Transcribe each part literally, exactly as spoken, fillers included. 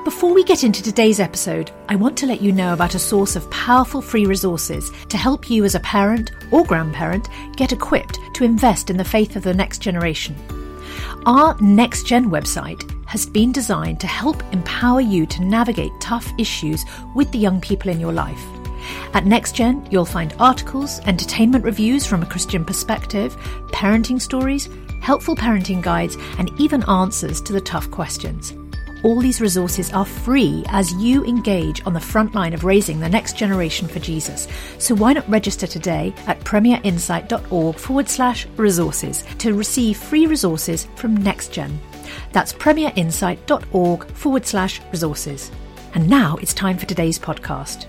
Before we get into today's episode, I want to let you know about a source of powerful free resources to help you as a parent or grandparent get equipped to invest in the faith of the next generation. Our Next Gen website has been designed to help empower you to navigate tough issues with the young people in your life. At NextGen, you'll find articles, entertainment reviews from a Christian perspective, parenting stories, helpful parenting guides, and even answers to the tough questions. All these resources are free as you engage on the front line of raising the next generation for Jesus. So why not register today at premierinsight.org forward slash resources to receive free resources from NextGen. That's premierinsight.org forward slash resources. And now it's time for today's podcast.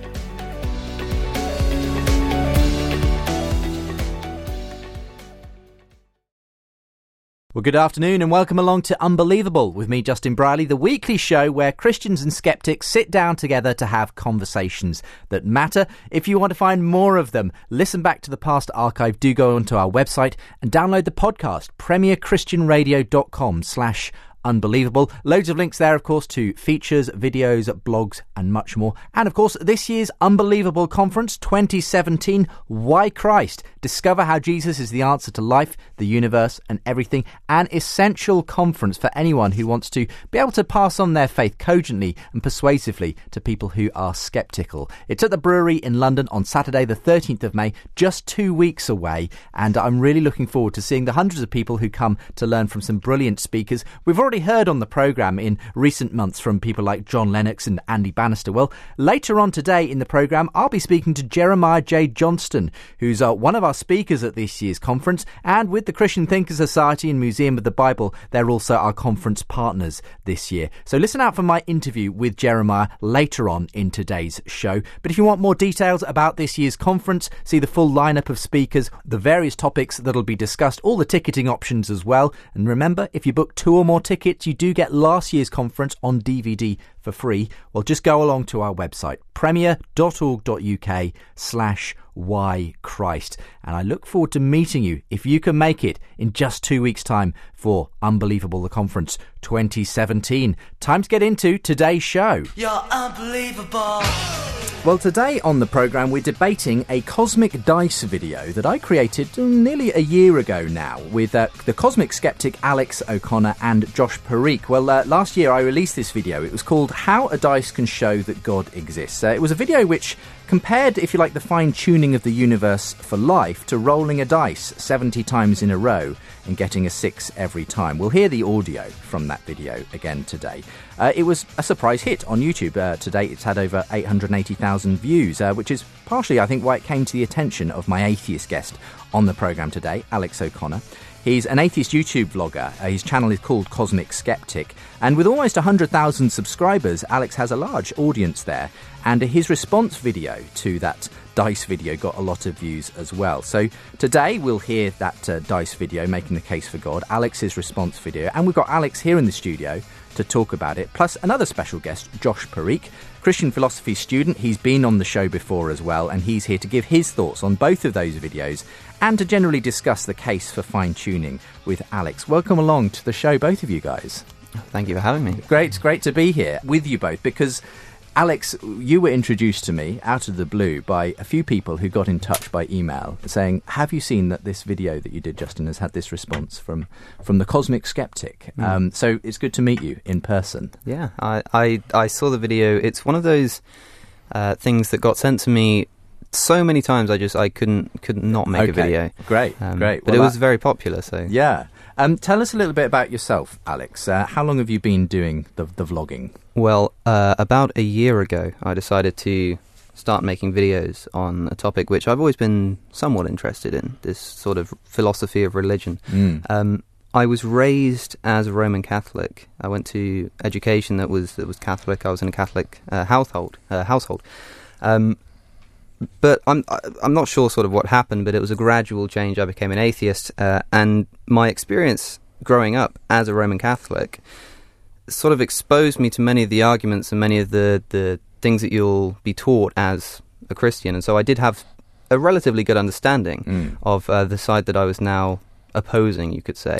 Well, good afternoon and welcome along to Unbelievable with me, Justin Briley, the weekly show where Christians and skeptics sit down together to have conversations that matter. If you want to find more of them, listen back to the past archive, do go onto our website and download the podcast, premierchristianradio.com slash Unbelievable. Loads of links there, of course, to features, videos, blogs, and much more. And, of course, this year's Unbelievable Conference twenty seventeen, Why Christ? Discover how Jesus is the answer to life, the universe, and everything. An essential conference for anyone who wants to be able to pass on their faith cogently and persuasively to people who are sceptical. It's at the Brewery in London on Saturday, the thirteenth of May, just two weeks away. And I'm really looking forward to seeing the hundreds of people who come to learn from some brilliant speakers. We've already heard on the programme in recent months from people like John Lennox and Andy Bannister. Well, later on today in the programme, I'll be speaking to Jeremiah J. Johnston, who's uh, one of our speakers at this year's conference, and with the Christian Thinkers Society and Museum of the Bible, they're also our conference partners this year. So listen out for my interview with Jeremiah later on in today's show. But if you want more details about this year's conference, see the full lineup of speakers, the various topics that'll be discussed, all the ticketing options as well. And remember, if you book two or more tickets, you do get last year's conference on D V D for free. Well, just go along to our website, premier.org.uk slash why Christ. And I look forward to meeting you, if you can make it, in just two weeks' time for Unbelievable the Conference twenty seventeen. Time to get into today's show. You're unbelievable. Well, today on the programme, we're debating a Cosmic Dice video that I created nearly a year ago now with uh, the cosmic skeptic Alex O'Connor and Josh Parikh. Well, uh, last year I released this video. It was called How a Dice Can Show That God Exists. Uh, it was a video which compared, if you like, the fine-tuning of the universe for life to rolling a dice seventy times in a row and getting a six every time. We'll hear the audio from that video again today. Uh, it was a surprise hit on YouTube. Uh, to date, it's had over eight hundred eighty thousand views, uh, which is partially, I think, why it came to the attention of my atheist guest on the programme today, Alex O'Connor. He's an atheist YouTube vlogger. Uh, his channel is called Cosmic Skeptic. And with almost one hundred thousand subscribers, Alex has a large audience there. And his response video to that dice video got a lot of views as well. So today we'll hear that uh, dice video, Making the Case for God, Alex's response video. And we've got Alex here in the studio to talk about it, plus another special guest, Josh Parikh, Christian philosophy student. He's been on the show before as well, and he's here to give his thoughts on both of those videos and to generally discuss the case for fine-tuning with Alex. Welcome along to the show, both of you guys. Thank you for having me. Great, it's great to be here with you both, because Alex, you were introduced to me out of the blue by a few people who got in touch by email saying, have you seen that this video that you did, Justin, has had this response from, from the Cosmic Skeptic? Mm. Um, so it's good to meet you in person. Yeah, I, I, I saw the video. It's one of those uh, things that got sent to me so many times I just I couldn't couldn't not make okay. a video. Great, um, great. But well, it was that... very popular, so... Yeah. Um, tell us a little bit about yourself, Alex. Uh, how long have you been doing the, the vlogging? Well, uh, about a year ago, I decided to start making videos on a topic which I've always been somewhat interested in, this sort of philosophy of religion. Mm. Um, I was raised as a Roman Catholic. I went to education that was that was Catholic. I was in a Catholic uh, household. Uh, household. Um, But I'm I'm not sure sort of what happened, but it was a gradual change. I became an atheist, uh, and my experience growing up as a Roman Catholic sort of exposed me to many of the arguments and many of the, the things that you'll be taught as a Christian. And so I did have a relatively good understanding mm. of uh, the side that I was now opposing, you could say.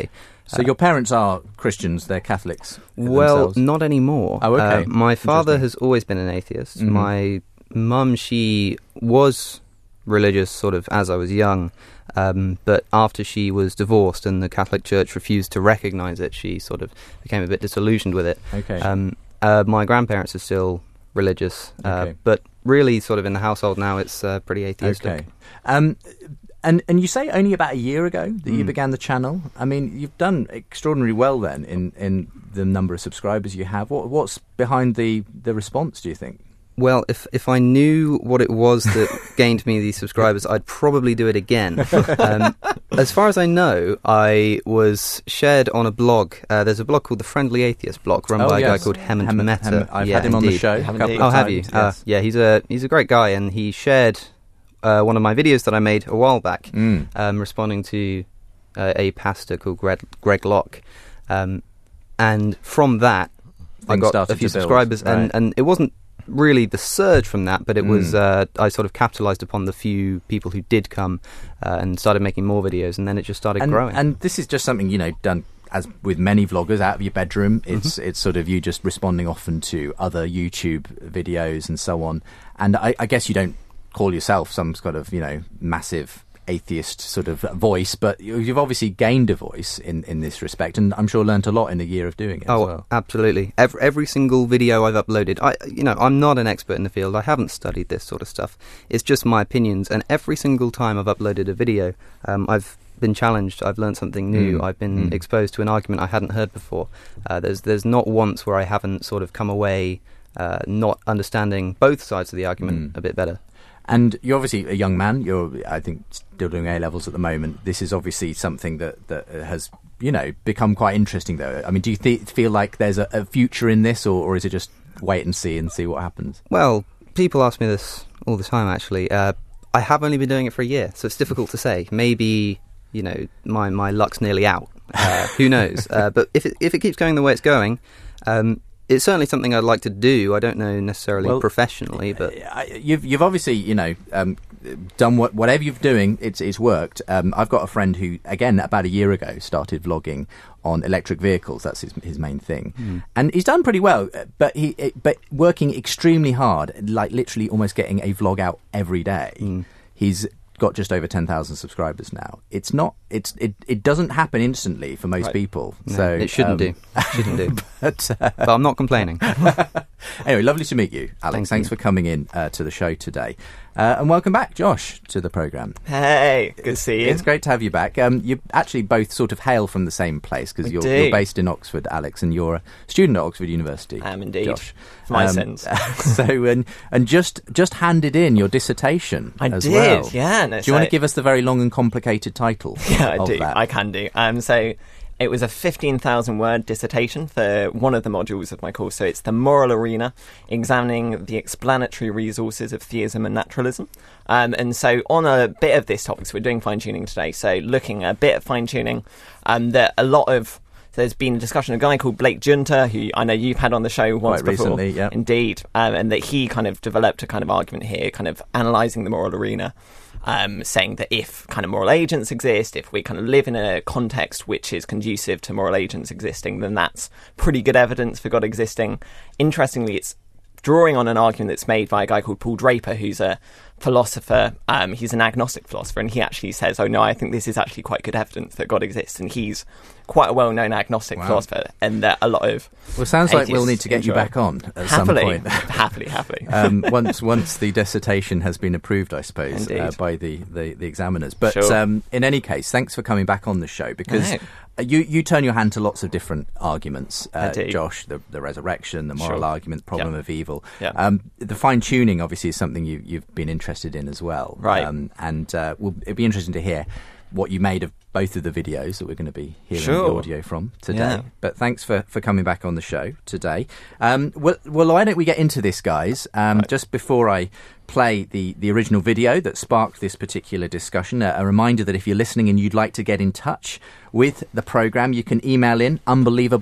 So your parents are Christians, they're Catholics Well, themselves? not anymore. Oh, okay. Uh, my father has always been an atheist. Mhm. My mum, she was religious sort of as I was young, um, but after she was divorced and the Catholic Church refused to recognise it, she sort of became a bit disillusioned with it. Okay. Um, uh, my grandparents are still religious, uh, Okay. but really sort of in the household now it's uh, pretty atheistic. Okay. Um, and and you say only about a year ago that you Mm. began the channel. I mean, you've done extraordinarily well then in, in the number of subscribers you have. What what's behind the, the response, do you think? Well, if if I knew what it was that gained me these subscribers, I'd probably do it again. Um, as far as I know, I was shared on a blog. Uh, there's a blog called the Friendly Atheist blog, run Oh, by a yes. guy called Hemant Hem- Mehta. Hem- I've Yeah, had him on the indeed. show a Have couple indeed. of Oh, have times. you? Uh, Yes. yeah, he's a he's a great guy, and he shared uh, one of my videos that I made a while back, Mm. um, responding to uh, a pastor called Greg, Greg Locke, um, and from that I Things got started a few to build, subscribers, right. and, and it wasn't really the surge from that, but it Mm. was uh, I sort of capitalised upon the few people who did come uh, and started making more videos, and then it just started and, growing. And this is just something, you know, done as with many vloggers out of your bedroom. It's Mm-hmm. it's sort of you just responding often to other YouTube videos and so on. And I, I guess you don't call yourself some sort of, you know, massive atheist sort of voice, but you- you've obviously gained a voice in, in this respect, and I'm sure learnt a lot in a year of doing it Oh, as well. absolutely. Every, every single video I've uploaded, I, you know, I'm not an expert in the field. I haven't studied this sort of stuff. It's just my opinions. And every single time I've uploaded a video, um, I've been challenged. I've learned something new. Mm. I've been Mm. exposed to an argument I hadn't heard before. Uh, there's, there's not once where I haven't sort of come away uh, not understanding both sides of the argument Mm. a bit better. And you're obviously a young man. You're, I think, still doing A levels at the moment. This is obviously something that, that has, you know, become quite interesting, though. I mean, do you th- feel like there's a, a future in this, or, or is it just wait and see and see what happens? Well, people ask me this all the time, actually. Uh, I have only been doing it for a year, so it's difficult to say. Maybe, you know, my, my luck's nearly out. Uh, who knows? Uh, but if it, if it keeps going the way it's going, um, it's certainly something I'd like to do. I don't know necessarily Well, professionally, but I- you've you've obviously, you know, um, done what whatever you're doing. It's it's worked. Um, I've got a friend who, again, about a year ago, started vlogging on electric vehicles. That's his his main thing, Mm. and he's done pretty well. But he it, but working extremely hard, like literally almost getting a vlog out every day. Mm. He's got just over ten thousand subscribers now. It's not. It's it, it doesn't happen instantly for most Right. people. no, so it shouldn't um, do. It shouldn't do. But, uh, But I'm not complaining. anyway, lovely to meet you, Alex. Thank Thanks you. for coming in uh, to the show today. Uh, and welcome back, Josh, to the programme. Hey, good to see you. It's great to have you back. Um, you actually both sort of hail from the same place because We you're, do. you're based in Oxford, Alex, and you're a student at Oxford University. I am indeed. Josh. For my Um, sins. so, and, and just just handed in your dissertation I as did, well. yeah. No, Do you want so- to give us the very long and complicated title? Yeah, I of do. that? I can do. Um, so it was a fifteen thousand word dissertation for one of the modules of my course. So it's the moral arena, examining the explanatory resources of theism and naturalism. Um, and so on a bit of this topic, so we're doing fine tuning today. So looking at a bit of fine tuning, um, that a lot of there's been a discussion of a guy called Blake Junta, who I know you've had on the show once Quite before. recently, yeah. Indeed. Um, and that he kind of developed a kind of argument here, kind of analysing the moral arena, um, saying that if kind of moral agents exist, if we kind of live in a context which is conducive to moral agents existing, then that's pretty good evidence for God existing. Interestingly, it's drawing on an argument that's made by a guy called Paul Draper, who's a philosopher. Um, he's an agnostic philosopher, and he actually says, oh no, I think this is actually quite good evidence that God exists. And he's quite a well-known agnostic Wow. philosopher, and that a lot of Well, it sounds like we'll atheists need to get you enjoy. back on at happily, some point. happily, happily. um, once once the dissertation has been approved, I suppose, uh, Indeed. by the, the, the examiners. But Sure. um, in any case, thanks for coming back on the show because No. uh, you, you turn your hand to lots of different arguments, uh, I do. Josh, the, the resurrection, the moral Sure. argument, the problem Yeah. of evil. Yeah. Um, the fine-tuning, obviously, is something you, you've been interested in as well. Right. Um, and uh, we'll, it'd be interesting to hear what you made of both of the videos that we're going to be hearing Sure. the audio from today. Yeah. But thanks for, for coming back on the show today. Um, well, well, why don't we get into this, guys? Um, Right. Just before I play the, the original video that sparked this particular discussion, a, a reminder that if you're listening and you'd like to get in touch with the programme, you can email in unbelievable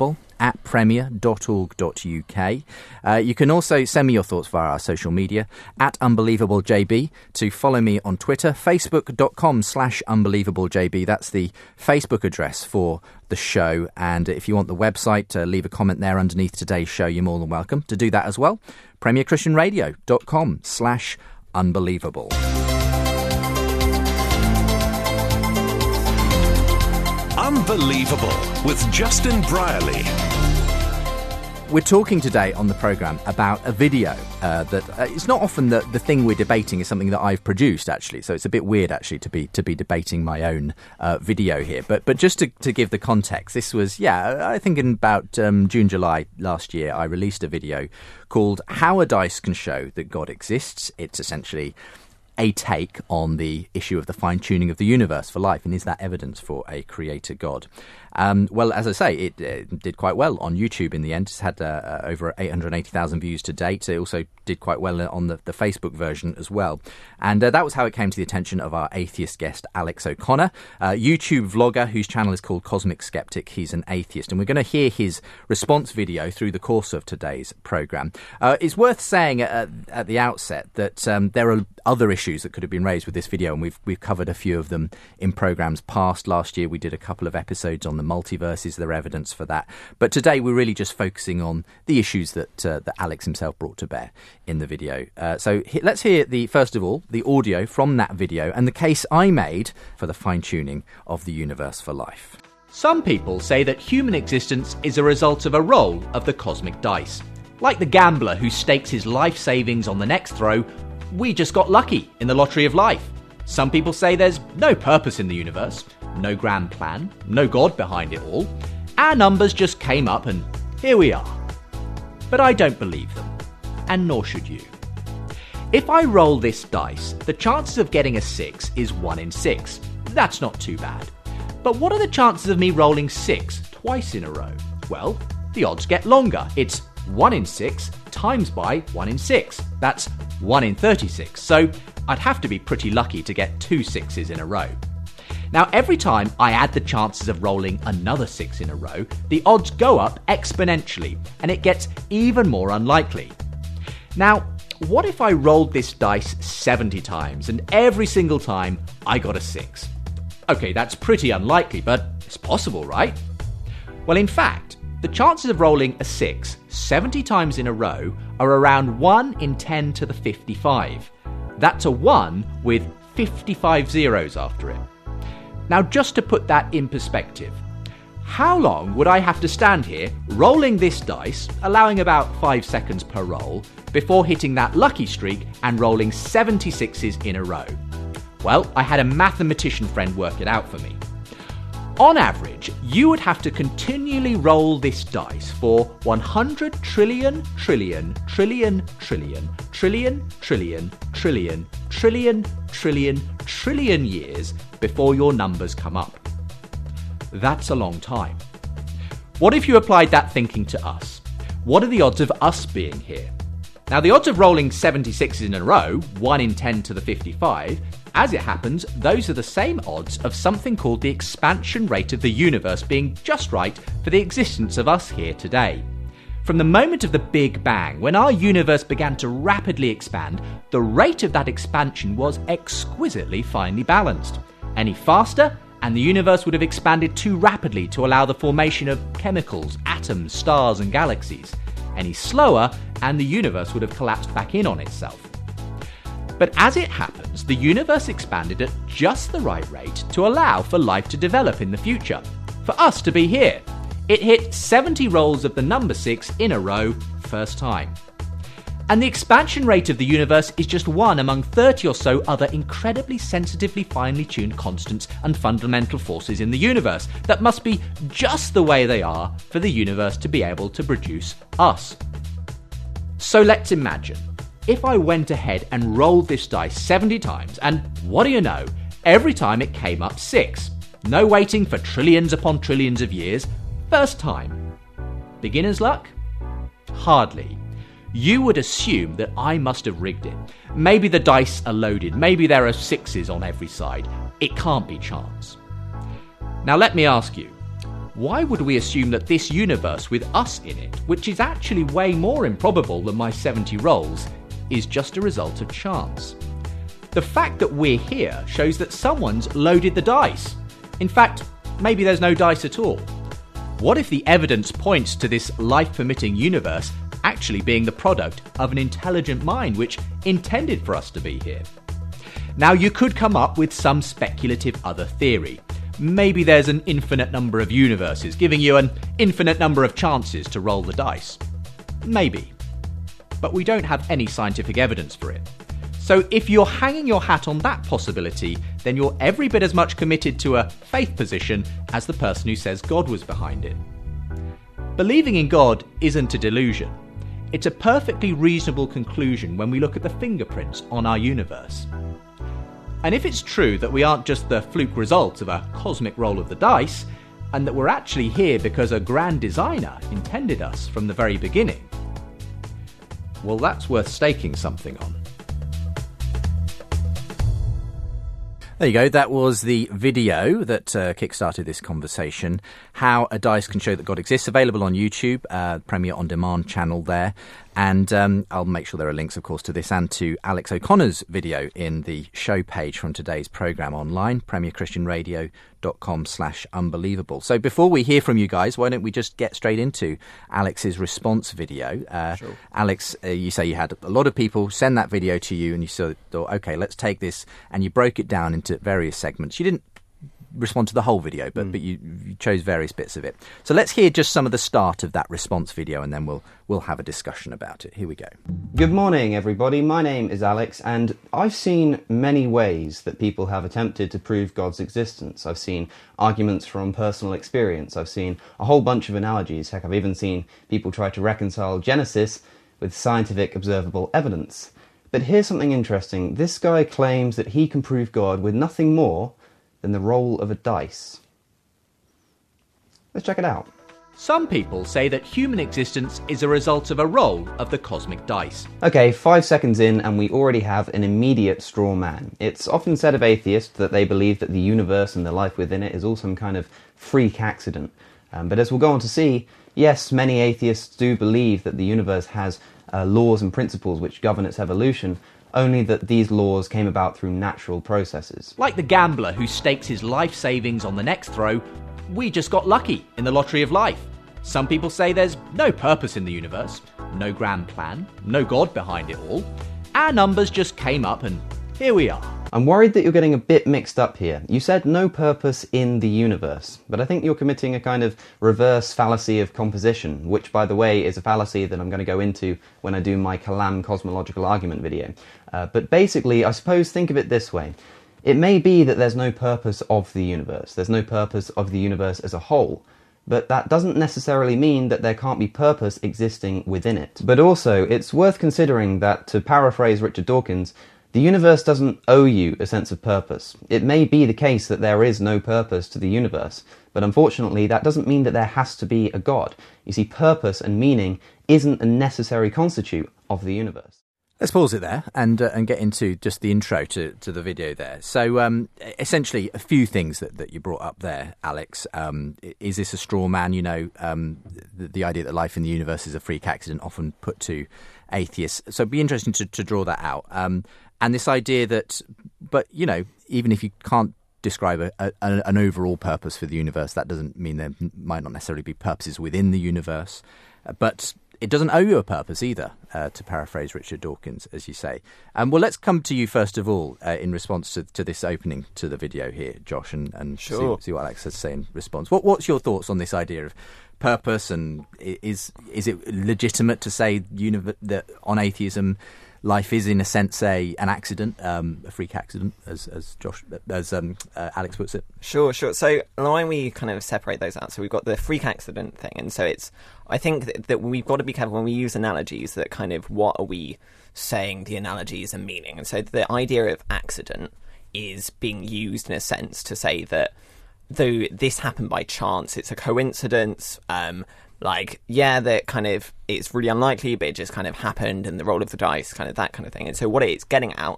at premier dot org dot u k. Uh, you can also send me your thoughts via our social media, at UnbelievableJB, to follow me on Twitter, facebook.com slash UnbelievableJB. That's the Facebook address for the show. And if you want the website, uh, leave a comment there underneath today's show. You're more than welcome to do that as well. premierchristianradio.com slash unbelievable. Unbelievable with Justin Brierley. We're talking today on the programme about a video uh, that uh, it's not often that the thing we're debating is something that I've produced, actually. So it's a bit weird, actually, to be to be debating my own uh, video here. But but just to, to give the context, this was, yeah, I think in about um, June, July last year, I released a video called How a Dice Can Show That God Exists. It's essentially a take on the issue of the fine-tuning of the universe for life, and is that evidence for a creator God? Um, well, as I say, it uh, did quite well on YouTube in the end. It's had uh, uh, over eight hundred eighty thousand views to date. It also did quite well on the, the Facebook version as well. And uh, that was how it came to the attention of our atheist guest, Alex O'Connor, a YouTube vlogger whose channel is called Cosmic Skeptic. He's an atheist. And we're going to hear his response video through the course of today's programme. Uh, it's worth saying at, at the outset that um, there are other issues that could have been raised with this video, and we've we've covered a few of them in programmes past. Last year we did a couple of episodes on the multiverse. Is there evidence for that? But today we're really just focusing on the issues that uh, that Alex himself brought to bear in the video. Uh, so he, let's hear the first of all the audio from that video and the case I made for the fine-tuning of the universe for life. Some people say that human existence is a result of a roll of the cosmic dice. Like the gambler who stakes his life savings on the next throw, we just got lucky in the lottery of life. Some people say there's no purpose in the universe, no grand plan, no God behind it all. Our numbers just came up and here we are. But I don't believe them, and nor should you. If I roll this dice, the chances of getting a six is one in six. That's not too bad. But what are the chances of me rolling six twice in a row? Well, the odds get longer. It's one in six times by one in six. That's one in thirty-six. So I'd have to be pretty lucky to get two sixes in a row. Now, every time I add the chances of rolling another six in a row, the odds go up exponentially, and it gets even more unlikely. Now, what if I rolled this dice seventy times, and every single time I got a six? Okay, that's pretty unlikely, but it's possible, right? Well, in fact, the chances of rolling a six seventy times in a row are around one in ten to the fifty-five. That's a one with fifty-five zeros after it. Now, just to put that in perspective, how long would I have to stand here rolling this dice, allowing about five seconds per roll, before hitting that lucky streak and rolling seventy-sixes in a row? Well, I had a mathematician friend work it out for me. On average, you would have to continually roll this dice for one hundred trillion, trillion, trillion, trillion, trillion, trillion, trillion, trillion, trillion, trillion years before your numbers come up. That's a long time. What if you applied that thinking to us? What are the odds of us being here? Now, the odds of rolling seventy-sixes in a row, one in ten to the fifty-five, as it happens, those are the same odds of something called the expansion rate of the universe being just right for the existence of us here today. From the moment of the Big Bang, when our universe began to rapidly expand, the rate of that expansion was exquisitely finely balanced. Any faster, and the universe would have expanded too rapidly to allow the formation of chemicals, atoms, stars, and galaxies. Any slower, and the universe would have collapsed back in on itself. But as it happens, the universe expanded at just the right rate to allow for life to develop in the future, for us to be here. It hit seventy rolls of the number six in a row, first time. And the expansion rate of the universe is just one among thirty or so other incredibly sensitively finely tuned constants and fundamental forces in the universe that must be just the way they are for the universe to be able to produce us. So let's imagine, if I went ahead and rolled this dice seventy times, and what do you know, every time it came up six. No waiting for trillions upon trillions of years, first time. Beginner's luck? Hardly. You would assume that I must have rigged it. Maybe the dice are loaded, maybe there are sixes on every side. It can't be chance. Now let me ask you, why would we assume that this universe with us in it, which is actually way more improbable than my seventy rolls, is just a result of chance? The fact that we're here shows that someone's loaded the dice. In fact, maybe there's no dice at all. What if the evidence points to this life-permitting universe actually being the product of an intelligent mind which intended for us to be here? Now, you could come up with some speculative other theory. Maybe there's an infinite number of universes, giving you an infinite number of chances to roll the dice. Maybe. But we don't have any scientific evidence for it. So if you're hanging your hat on that possibility, then you're every bit as much committed to a faith position as the person who says God was behind it. Believing in God isn't a delusion. It's a perfectly reasonable conclusion when we look at the fingerprints on our universe. And if it's true that we aren't just the fluke result of a cosmic roll of the dice, and that we're actually here because a grand designer intended us from the very beginning, well, that's worth staking something on. There you go. That was the video that uh, kickstarted this conversation. How a dice can show that God exists. Available on YouTube, uh, Premier On Demand channel there. And um, I'll make sure there are links, of course, to this and to Alex O'Connor's video in the show page from today's programme online, premierchristianradio.com slash unbelievable. So before we hear from you guys, why don't we just get straight into Alex's response video? Uh, sure. Alex, uh, you say you had a lot of people send that video to you and you thought, OK, let's take this, and you broke it down into various segments. You didn't respond to the whole video, but, mm. but you, you chose various bits of it. So let's hear just some of the start of that response video, and then we'll we'll have a discussion about it. Here we go. Good morning, everybody. My name is Alex, and I've seen many ways that people have attempted to prove God's existence. I've seen arguments from personal experience. I've seen a whole bunch of analogies. Heck, I've even seen people try to reconcile Genesis with scientific observable evidence. But here's something interesting. This guy claims that he can prove God with nothing more than the roll of a dice. Let's check it out. Some people say that human existence is a result of a roll of the cosmic dice. Okay, five seconds in and we already have an immediate straw man. It's often said of atheists that they believe that the universe and the life within it is all some kind of freak accident. Um, but as we'll go on to see, yes, many atheists do believe that the universe has uh, laws and principles which govern its evolution, only that these laws came about through natural processes. Like the gambler who stakes his life savings on the next throw, we just got lucky in the lottery of life. Some people say there's no purpose in the universe, no grand plan, no God behind it all. Our numbers just came up and here we are. I'm worried that you're getting a bit mixed up here. You said no purpose in the universe, but I think you're committing a kind of reverse fallacy of composition, which, by the way, is a fallacy that I'm going to go into when I do my Kalam cosmological argument video. Uh, but basically, I suppose think of it this way. It may be that there's no purpose of the universe. There's no purpose of the universe as a whole. But that doesn't necessarily mean that there can't be purpose existing within it. But also, it's worth considering that, to paraphrase Richard Dawkins, the universe doesn't owe you a sense of purpose. It may be the case that there is no purpose to the universe, but unfortunately that doesn't mean that there has to be a God. You see, purpose and meaning isn't a necessary constitute of the universe. Let's pause it there and uh, and get into just the intro to, to the video there. So um, essentially a few things that, that you brought up there, Alex. Um, is this a straw man? You know, um, the, the idea that life in the universe is a freak accident, often put to atheists. So it'd be interesting to, to draw that out. Um, and this idea that, but, you know, even if you can't describe a, a, an overall purpose for the universe, that doesn't mean there might not necessarily be purposes within the universe. Uh, but it doesn't owe you a purpose either, uh, to paraphrase Richard Dawkins, as you say. Um, well, let's come to you first of all uh, in response to, to this opening to the video here, Josh, and, and sure. see, see what Alex has to say in response. What, what's your thoughts on this idea of purpose, and is is it legitimate to say univ- that on atheism life is in a sense a an accident, um, a freak accident, as as Josh as um, uh, Alex puts it? Sure, sure. So why we kind of separate those out? So we've got the freak accident thing, and so it's I think that, that we've got to be careful when we use analogies that kind of what are we saying the analogies are meaning, and so the idea of accident is being used in a sense to say that though this happened by chance, it's a coincidence. Um, Like, yeah, that kind of, it's really unlikely, but it just kind of happened, and the roll of the dice, kind of that kind of thing. And so what it's getting out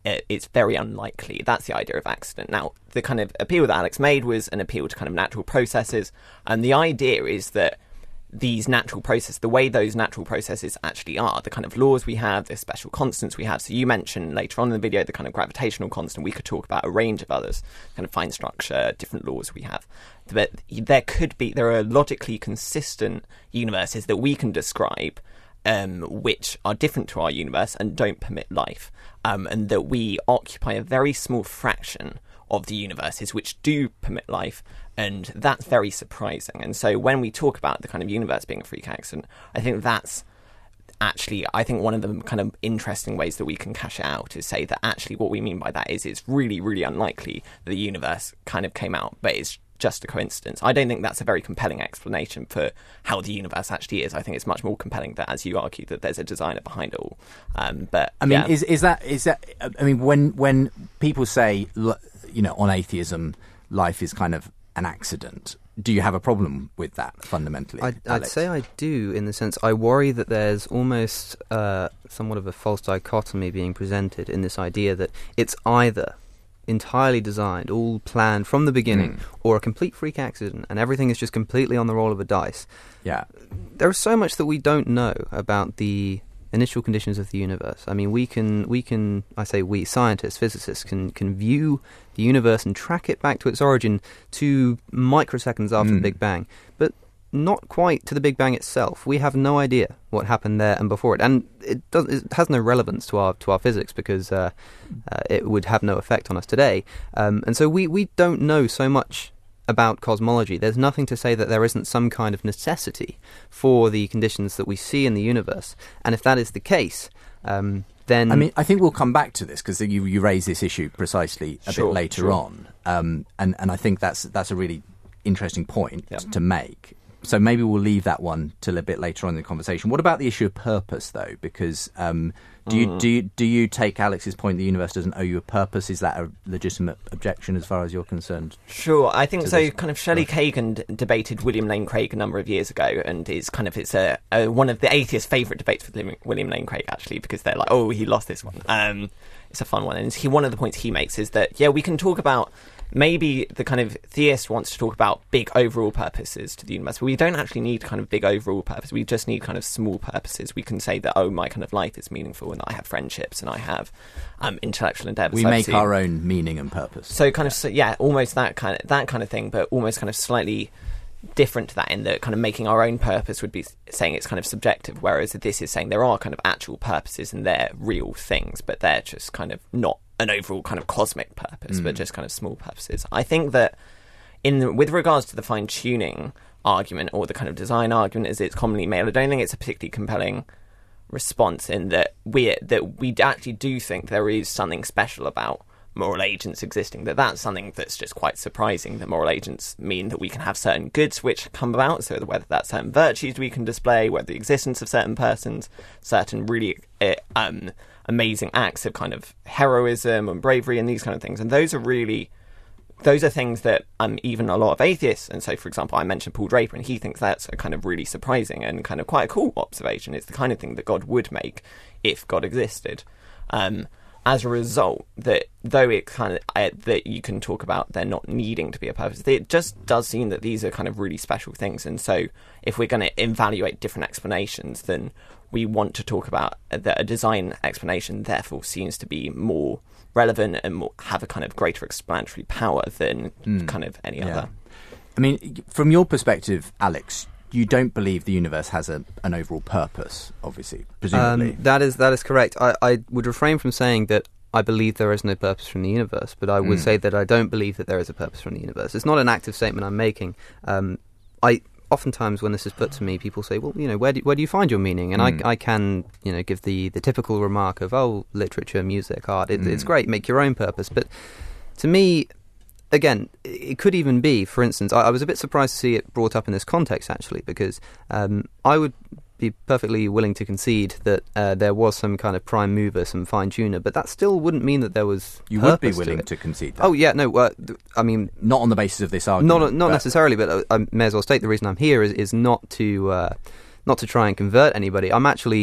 it, it's very unlikely. That's the idea of accident. Now, the kind of appeal that Alex made was an appeal to kind of natural processes, and the idea is that these natural processes, the way those natural processes actually are, the kind of laws we have, the special constants we have. So you mentioned later on in the video the kind of gravitational constant. We could talk about a range of others, kind of fine structure, different laws we have. But there could be, there are logically consistent universes that we can describe um, which are different to our universe and don't permit life, um, and that we occupy a very small fraction of the universes which do permit life, and that's very surprising. And so when we talk about the kind of universe being a freak accident, I think that's actually, I think one of the kind of interesting ways that we can cash it out is say that actually what we mean by that is it's really, really unlikely that the universe kind of came out, but it's just a coincidence. I don't think that's a very compelling explanation for how the universe actually is. I think it's much more compelling that, as you argue, that there's a designer behind it all. Um, but I mean, yeah. is is that is that? I mean, when when people say, you know, on atheism, life is kind of an accident, do you have a problem with that fundamentally? I'd, I'd say I do, in the sense I worry that there's almost uh, somewhat of a false dichotomy being presented in this idea that it's either entirely designed, all planned from the beginning, mm. or a complete freak accident, and everything is just completely on the roll of a dice. Yeah, there's so much that we don't know about the initial conditions of the universe. I mean, we can, we can, I say we, scientists, physicists, can can view the universe and track it back to its origin to microseconds after mm. the Big Bang, but not quite to the Big Bang itself. We have no idea what happened there and before it, and it does. It has no relevance to our to our physics because uh, uh, it would have no effect on us today. Um, and so we we don't know so much about cosmology. There's nothing to say that there isn't some kind of necessity for the conditions that we see in the universe. And if that is the case, um, then I mean, I think we'll come back to this because you you raise this issue precisely a sure, bit later sure. on, um, and and I think that's that's a really interesting point yep. to make. So maybe we'll leave that one till a bit later on in the conversation. What about the issue of purpose, though? Because um, do you mm. do you, do you take Alex's point the universe doesn't owe you a purpose? Is that a legitimate objection as far as you're concerned? Sure, I think so. This? Kind of Shelley Kagan d- debated William Lane Craig a number of years ago, and is kind of it's a, a one of the atheists' favourite debates with William, William Lane Craig, actually, because they're like, oh, he lost this one. Um, it's a fun one, and he one of the points he makes is that yeah, we can talk about. Maybe the kind of theist wants to talk about big overall purposes to the universe, but we don't actually need kind of big overall purpose. We just need kind of small purposes. We can say that, oh, my kind of life is meaningful and I have friendships and I have um, intellectual endeavours. We so make our own meaning and purpose. So kind of, so, yeah, almost that kind of that kind of thing, but almost kind of slightly different to that in that kind of making our own purpose would be saying it's kind of subjective, whereas this is saying there are kind of actual purposes and they're real things, but they're just kind of not an overall kind of cosmic purpose, mm. but just kind of small purposes. I think that in the, with regards to the fine-tuning argument or the kind of design argument as it's commonly made, I don't think it's a particularly compelling response in that we that we actually do think there is something special about moral agents existing, that that's something that's just quite surprising, that moral agents mean that we can have certain goods which come about, so whether that's certain virtues we can display, whether the existence of certain persons, certain really uh, um amazing acts of kind of heroism and bravery and these kind of things. And those are really, those are things that um, even a lot of atheists, and so for example I mentioned Paul Draper, and he thinks that's a kind of really surprising and kind of quite a cool observation. It's the kind of thing that God would make if God existed. Um, as a result, that though it kind of uh, that you can talk about there not needing to be a purpose, it just does seem that these are kind of really special things. And so if we're going to evaluate different explanations, then we want to talk about that a design explanation therefore seems to be more relevant and more, have a kind of greater explanatory power than mm. kind of any yeah. other. I mean, from your perspective, Alex, you don't believe the universe has a, an overall purpose, obviously, presumably. Um, that is that is correct. I, I would refrain from saying that I believe there is no purpose from the universe, but I would mm. say that I don't believe that there is a purpose from the universe. It's not an active statement I'm making. Um, I oftentimes when this is put to me, people say, well, you know, where do, where do you find your meaning? And mm. I, I can, you know, give the, the typical remark of, oh, literature, music, art, it, mm. it's great, make your own purpose. But to me, again, it could even be, for instance, I, I was a bit surprised to see it brought up in this context, actually, because um, I would be perfectly willing to concede that uh, there was some kind of prime mover, some fine-tuner, but that still wouldn't mean that there was You would be purpose willing to, to concede that? Oh, yeah, no, uh, I mean... Not on the basis of this argument. Not, not but necessarily, but uh, I may as well state the reason I'm here is, is not to uh, not to try and convert anybody. I'm actually...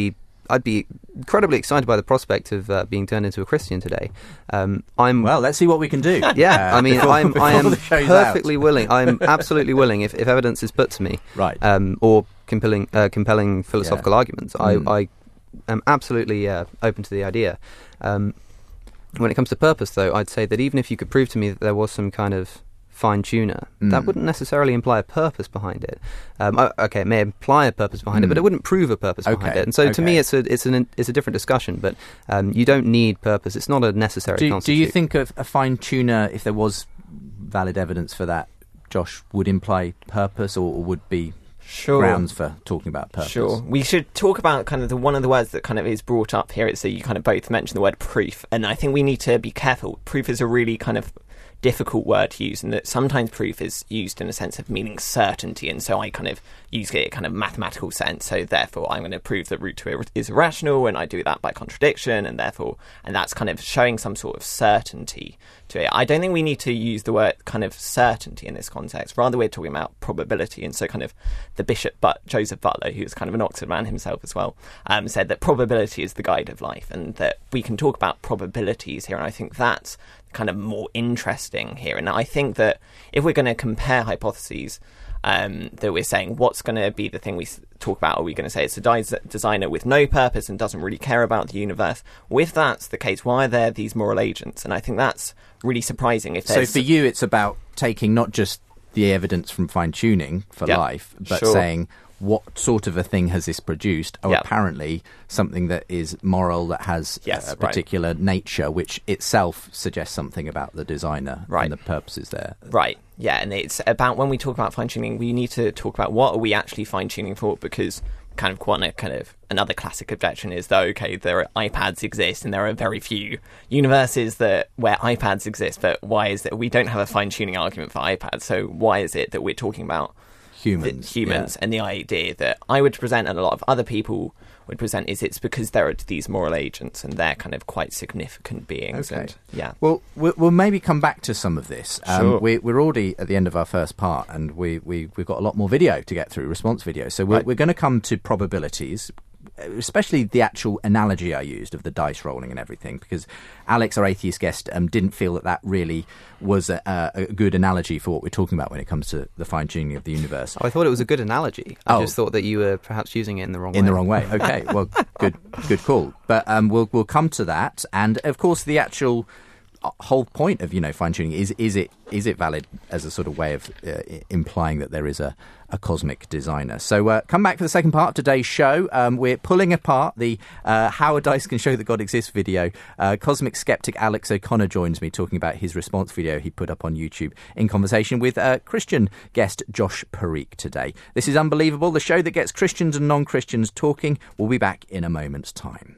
I'd be incredibly excited by the prospect of uh, being turned into a Christian today. Um, I'm Well, let's see what we can do. Yeah, uh, I mean, before, I'm I am the show's perfectly out. willing. I'm absolutely willing if, if evidence is put to me, Right. Um, or compelling uh, compelling philosophical Yeah. arguments. I, Mm. I am absolutely uh, open to the idea. Um, when it comes to purpose, though, I'd say that even if you could prove to me that there was some kind of fine tuner, Mm. that wouldn't necessarily imply a purpose behind it. Um, o- okay, it may imply a purpose behind it, Mm. but it wouldn't prove a purpose behind Okay, it. And so, to okay. me, it's a it's an it's a different discussion. But um, you don't need purpose; it's not a necessary. Do, do constitute. you think of a fine tuner, if there was valid evidence for that, Josh, would imply purpose, or, or would be Sure. grounds for talking about purpose? Sure. We should talk about kind of the one of the words that kind of is brought up here. It's that you kind of both mentioned the word proof, and I think we need to be careful. Proof is a really kind of difficult word to use, and that sometimes proof is used in a sense of meaning certainty, and so I kind of use it in a kind of mathematical sense. So therefore, I'm going to prove that root two is irrational, and I do that by contradiction, and therefore, and that's kind of showing some sort of certainty to it. I don't think we need to use the word kind of certainty in this context. Rather, we're talking about probability, and so kind of the Bishop, but Joseph Butler, who's kind of an Oxford man himself as well, um, said that probability is the guide of life, and that we can talk about probabilities here, and I think that's kind of more interesting here. And I think that if we're going to compare hypotheses, um, that we're saying what's going to be the thing we talk about, are we going to say it's a di- designer with no purpose and doesn't really care about the universe? Well, if that's the case, why are there these moral agents? And I think that's really surprising. If So there's for you, it's about taking not just the evidence from fine-tuning for Yeah, life, but sure. saying what sort of a thing has this produced? Oh, Yeah. apparently something that is moral, that has Yes, a right. particular nature, which itself suggests something about the designer Right. and the purposes there. Right, yeah, and it's about when we talk about fine-tuning, we need to talk about what are we actually fine-tuning for, because kind of quite a kind of another classic objection is that, okay, there are iPads exist and there are very few universes that where iPads exist, but why is it we don't have a fine-tuning argument for iPads? So why is it that we're talking about Humans. the humans, yeah. and the idea that I would present and a lot of other people would present is it's because there are these moral agents and they're kind of quite significant beings. Okay. And, yeah. Well, we'll we'll maybe come back to some of this. Um, Sure. we, we're already at the end of our first part, and we, we, we've got a lot more video to get through, response video. So we're, Right. we're going to come to probabilities, especially the actual analogy I used of the dice rolling and everything, because Alex, our atheist guest, um, didn't feel that that really was a, a good analogy for what we're talking about when it comes to the fine-tuning of the universe. Oh, I thought it was a good analogy. I Oh. just thought that you were perhaps using it in the wrong way. In the wrong way. Okay. Well, good, good call. But um, we'll we'll come to that, and of course, the actual uh, whole point of you know fine tuning is is it is it valid as a sort of way of uh, i- implying that there is a, a cosmic designer. So uh, come back for the second part of today's show. Um, we're pulling apart the uh, How a Dice Can Show That God Exists video. Uh, cosmic skeptic Alex O'Connor joins me talking about his response video he put up on YouTube in conversation with uh, Christian guest Josh Parikh today. This is Unbelievable, the show that gets Christians and non-Christians talking. We'll be back in a moment's time.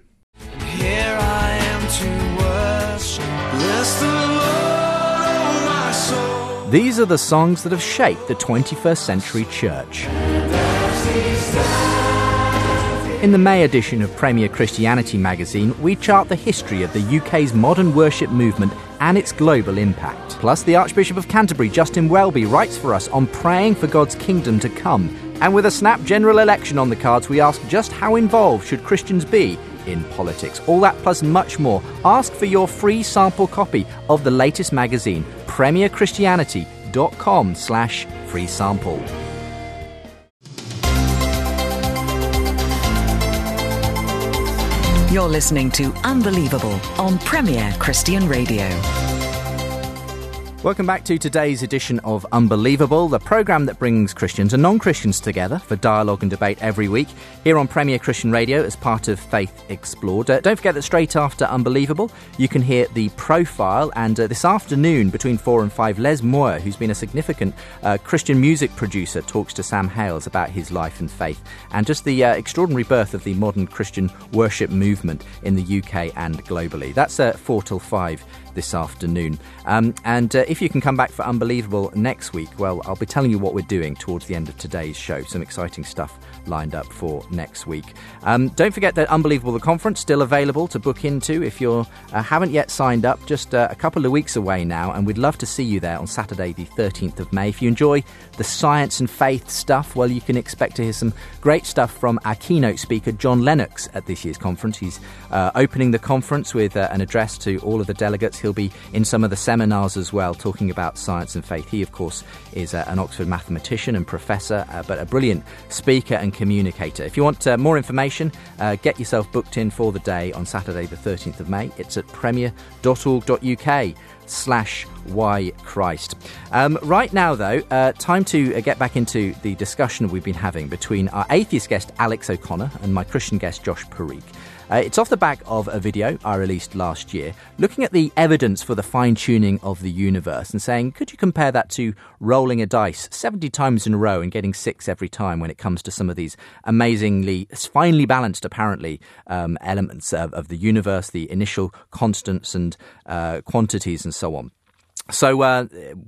Here I am to worship. Bless the Lord, oh my soul. These are the songs that have shaped the twenty-first century church. In the May edition of Premier Christianity magazine, we chart the history of the U K's modern worship movement and its global impact. Plus, the Archbishop of Canterbury, Justin Welby, writes for us on praying for God's kingdom to come. And with a snap general election on the cards, we ask just how involved should Christians be in politics. All that plus much more. Ask for your free sample copy of the latest magazine, premierchristianity.com slash free sample. You're listening to Unbelievable on Premier Christian Radio. Welcome back to today's edition of Unbelievable, the programme that brings Christians and non-Christians together for dialogue and debate every week here on Premier Christian Radio as part of Faith Explored. Uh, don't forget that straight after Unbelievable, you can hear The Profile, and uh, this afternoon between four and five, Les Moore, who's been a significant uh, Christian music producer, talks to Sam Hales about his life and faith and just the uh, extraordinary birth of the modern Christian worship movement in the U K and globally. That's uh, four till five this afternoon. Um, and uh, if you can come back for Unbelievable next week, well, I'll be telling you what we're doing towards the end of today's show. Some exciting stuff lined up for next week. Um, don't forget that Unbelievable the Conference still available to book into if you uh, haven't yet signed up. Just uh, a couple of weeks away now, and we'd love to see you there on Saturday the thirteenth of May. If you enjoy the science and faith stuff, well, you can expect to hear some great stuff from our keynote speaker, John Lennox, at this year's conference. He's uh, opening the conference with uh, an address to all of the delegates. He'll be in some of the seminars as well, talking about science and faith. He, of course, is uh, an Oxford mathematician and professor, uh, but a brilliant speaker and communicator. If you want uh, more information, uh, get yourself booked in for the day on Saturday the thirteenth of May. It's at premier.org.uk slash why Christ. Um, right now, though, uh, time to uh, get back into the discussion we've been having between our atheist guest Alex O'Connor and my Christian guest Josh Parikh. Uh, it's off the back of a video I released last year, looking at the evidence for the fine-tuning of the universe and saying, could you compare that to rolling a dice seventy times in a row and getting six every time when it comes to some of these amazingly, finely balanced, apparently, um, elements of, of the universe, the initial constants and uh, quantities and so on. So, uh,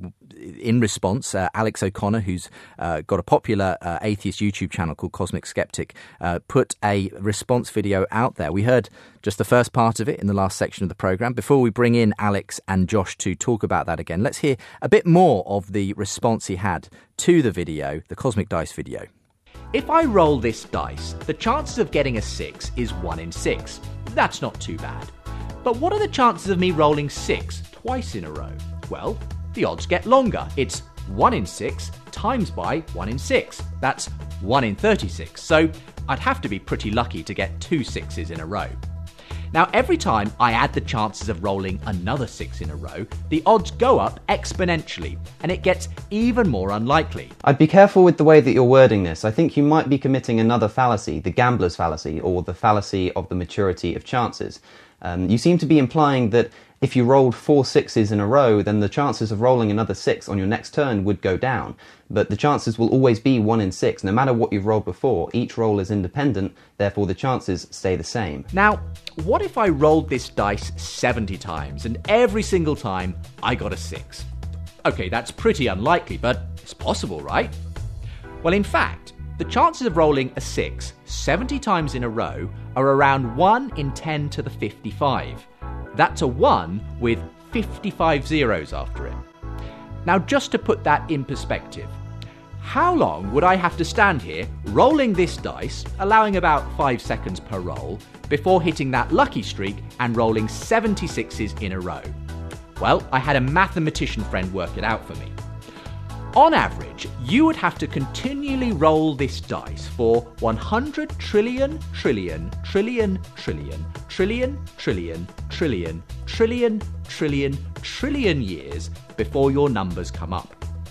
in response, uh, Alex O'Connor, who's uh, got a popular uh, atheist YouTube channel called Cosmic Skeptic, uh, put a response video out there. We heard just the first part of it in the last section of the programme. Before we bring in Alex and Josh to talk about that again, let's hear a bit more of the response he had to the video, the Cosmic Dice video. If I roll this dice, the chances of getting a six is one in six. That's not too bad. But what are the chances of me rolling six twice in a row? Well, the odds get longer. It's one in six times by one in six. That's one in thirty-six. So I'd have to be pretty lucky to get two sixes in a row. Now, every time I add the chances of rolling another six in a row, the odds go up exponentially, and it gets even more unlikely. I'd be careful with the way that you're wording this. I think you might be committing another fallacy, the gambler's fallacy, or the fallacy of the maturity of chances. Um, you seem to be implying that if you rolled four sixes in a row, then the chances of rolling another six on your next turn would go down. But the chances will always be one in six. No matter what you've rolled before, each roll is independent, therefore the chances stay the same. Now, what if I rolled this dice seventy times and every single time I got a six? Okay, that's pretty unlikely, but it's possible, right? Well, in fact, the chances of rolling a six seventy times in a row are around one in ten to the fifty-five. That's a one with fifty-five zeros after it. Now, just to put that in perspective, how long would I have to stand here rolling this dice, allowing about five seconds per roll, before hitting that lucky streak and rolling seventy-sixes in a row? Well, I had a mathematician friend work it out for me. On average, you would have to continually roll this dice for one hundred trillion, trillion, trillion, trillion, trillion, trillion, trillion, trillion, trillion, trillion years before your numbers come up.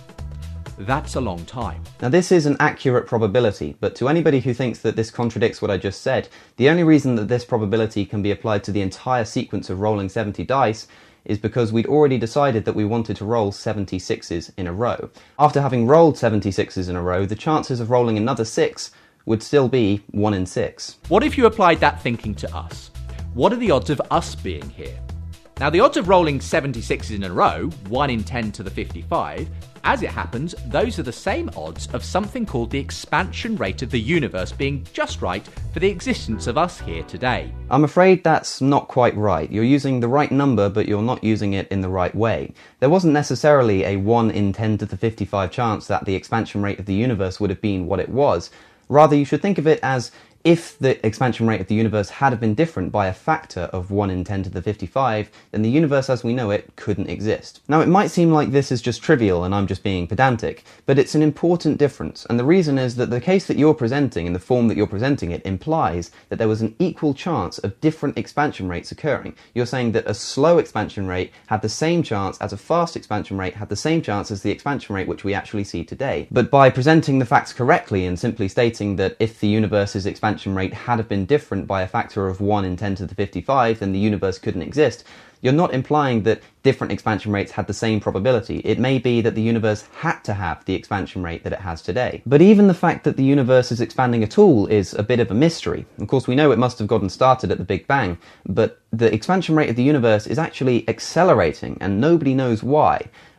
That's a long time. Now, this is an accurate probability, but to anybody who thinks that this contradicts what I just said, the only reason that this probability can be applied to the entire sequence of rolling seventy dice is because we'd already decided that we wanted to roll seventy-sixes in a row. After having rolled seventy-sixes in a row, the chances of rolling another six would still be one in six. What if you applied that thinking to us? What are the odds of us being here? Now, the odds of rolling seventy-sixes in a row, one in ten to the fifty-five, as it happens, those are the same odds of something called the expansion rate of the universe being just right for the existence of us here today. I'm afraid that's not quite right. You're using the right number, but you're not using it in the right way. There wasn't necessarily a one in ten to the fifty-five chance that the expansion rate of the universe would have been what it was. Rather, you should think of it as if the expansion rate of the universe had been different by a factor of one in ten to the fifty-five, then the universe as we know it couldn't exist. Now, it might seem like this is just trivial and I'm just being pedantic, but it's an important difference, and the reason is that the case that you're presenting, in the form that you're presenting it, implies that there was an equal chance of different expansion rates occurring. You're saying that a slow expansion rate had the same chance as a fast expansion rate had the same chance as the expansion rate which we actually see today. But by presenting the facts correctly and simply stating that if the universe's expansion rate had been different by a factor of one in ten to the fifty-five, then the universe couldn't exist, you're not implying that different expansion rates had the same probability. It may be that the universe had to have the expansion rate that it has today. But even the fact that the universe is expanding at all is a bit of a mystery. Of course, we know it must have gotten started at the Big Bang, but the expansion rate of the universe is actually accelerating, and nobody knows why.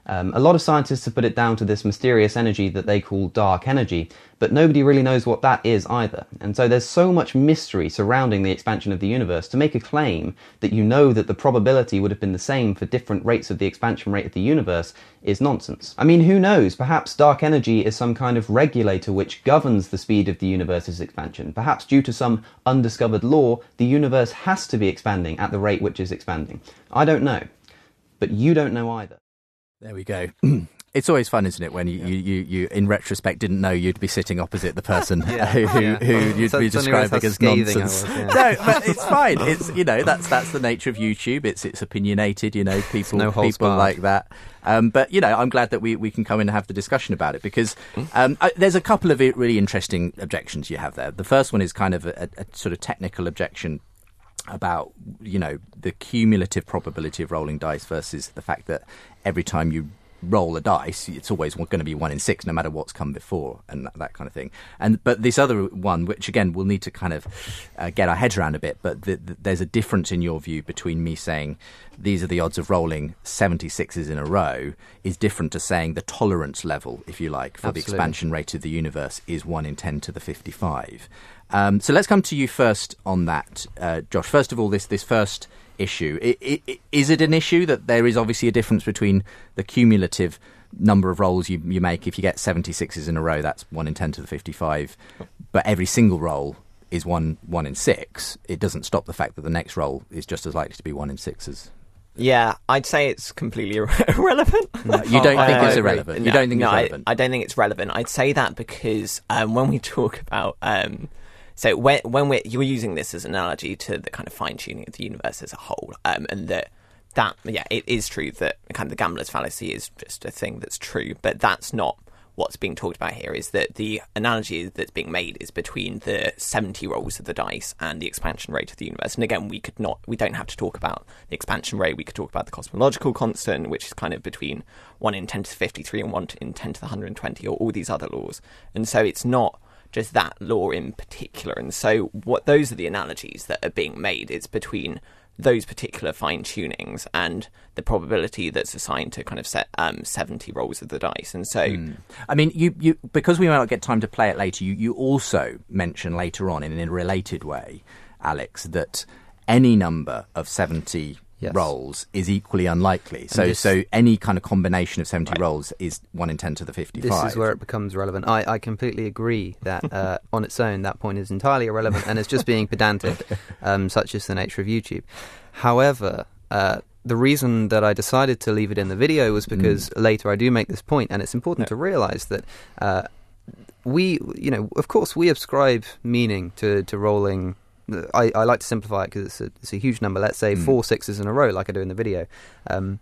Um, a lot of scientists have put it down to this mysterious energy that they call dark energy, but nobody really knows what that is either. And so there's so much mystery surrounding the expansion of the universe. To make a claim that you know that the probability would have been the same for different rates of the expansion rate of the universe is nonsense. I mean, who knows? Perhaps dark energy is some kind of regulator which governs the speed of the universe's expansion. Perhaps due to some undiscovered law, the universe has to be expanding at the rate which is expanding. I don't know. But you don't know either. There we go. It's always fun, isn't it, when you, yeah. you, you, you, in retrospect, didn't know you'd be sitting opposite the person yeah. who, who, yeah. who you'd so, be describing as nonsense. Was, yeah. No, but it's fine. It's you know that's that's the nature of YouTube. It's it's opinionated. You know, people no people bar. like that. Um, but you know, I'm glad that we, we can come in and have the discussion about it because um, I, there's a couple of really interesting objections you have there. The first one is kind of a, a sort of technical objection about, you know, the cumulative probability of rolling dice versus the fact that every time you roll a dice, it's always going to be one in six, no matter what's come before, and that, that kind of thing. And but this other one, which again we'll need to kind of uh, get our heads around a bit, but the, the, there's a difference in your view between me saying these are the odds of rolling seventy-sixes in a row is different to saying the tolerance level, if you like, for Absolutely. the expansion rate of the universe is one in ten to the fifty-five. Um, so let's come to you first on that, uh, Josh. First of all, this this first issue, it, it, is it an issue that there is obviously a difference between the cumulative number of rolls you, you make? If you get seventy-sixes in a row, that's one in ten to the fifty-five, but every single roll is one one in six. It doesn't stop the fact that the next roll is just as likely to be one in sixes. Yeah, I'd say it's completely ir- irrelevant. No, you don't uh, think it's irrelevant? No, you don't think no, it's relevant? I, I don't think it's relevant. I'd say that because um, when we talk about... Um, so when, when we're you're using this as an analogy to the kind of fine-tuning of the universe as a whole, um, and that, that, yeah, it is true that kind of the gambler's fallacy is just a thing that's true, but that's not what's being talked about here. Is that the analogy that's being made is between the seventy rolls of the dice and the expansion rate of the universe. And again, we could not, we don't have to talk about the expansion rate. We could talk about the cosmological constant, which is kind of between one in ten to the fifty-three and one in ten to the one hundred twenty, or all these other laws. And so it's not just that law in particular. And so what those are the analogies that are being made. It's between those particular fine-tunings and the probability that's assigned to kind of set um, seventy rolls of the dice. And so... Mm. I mean, you, you because we might not get time to play it later, you, you also mention later on in a related way, Alex, that any number of seventy yes. rolls is equally unlikely. So this, so any kind of combination of seventy right. rolls is one in ten to the fifty-five. This is where it becomes relevant. I, I completely agree that uh, on its own that point is entirely irrelevant and it's just being pedantic, um, such is the nature of YouTube. However, uh, the reason that I decided to leave it in the video was because mm. later I do make this point, and it's important yeah. to realise that uh, we, you know, of course we ascribe meaning to, to rolling... I, I like to simplify it because it's a, it's a huge number. Let's say mm. four sixes in a row, like I do in the video. Um,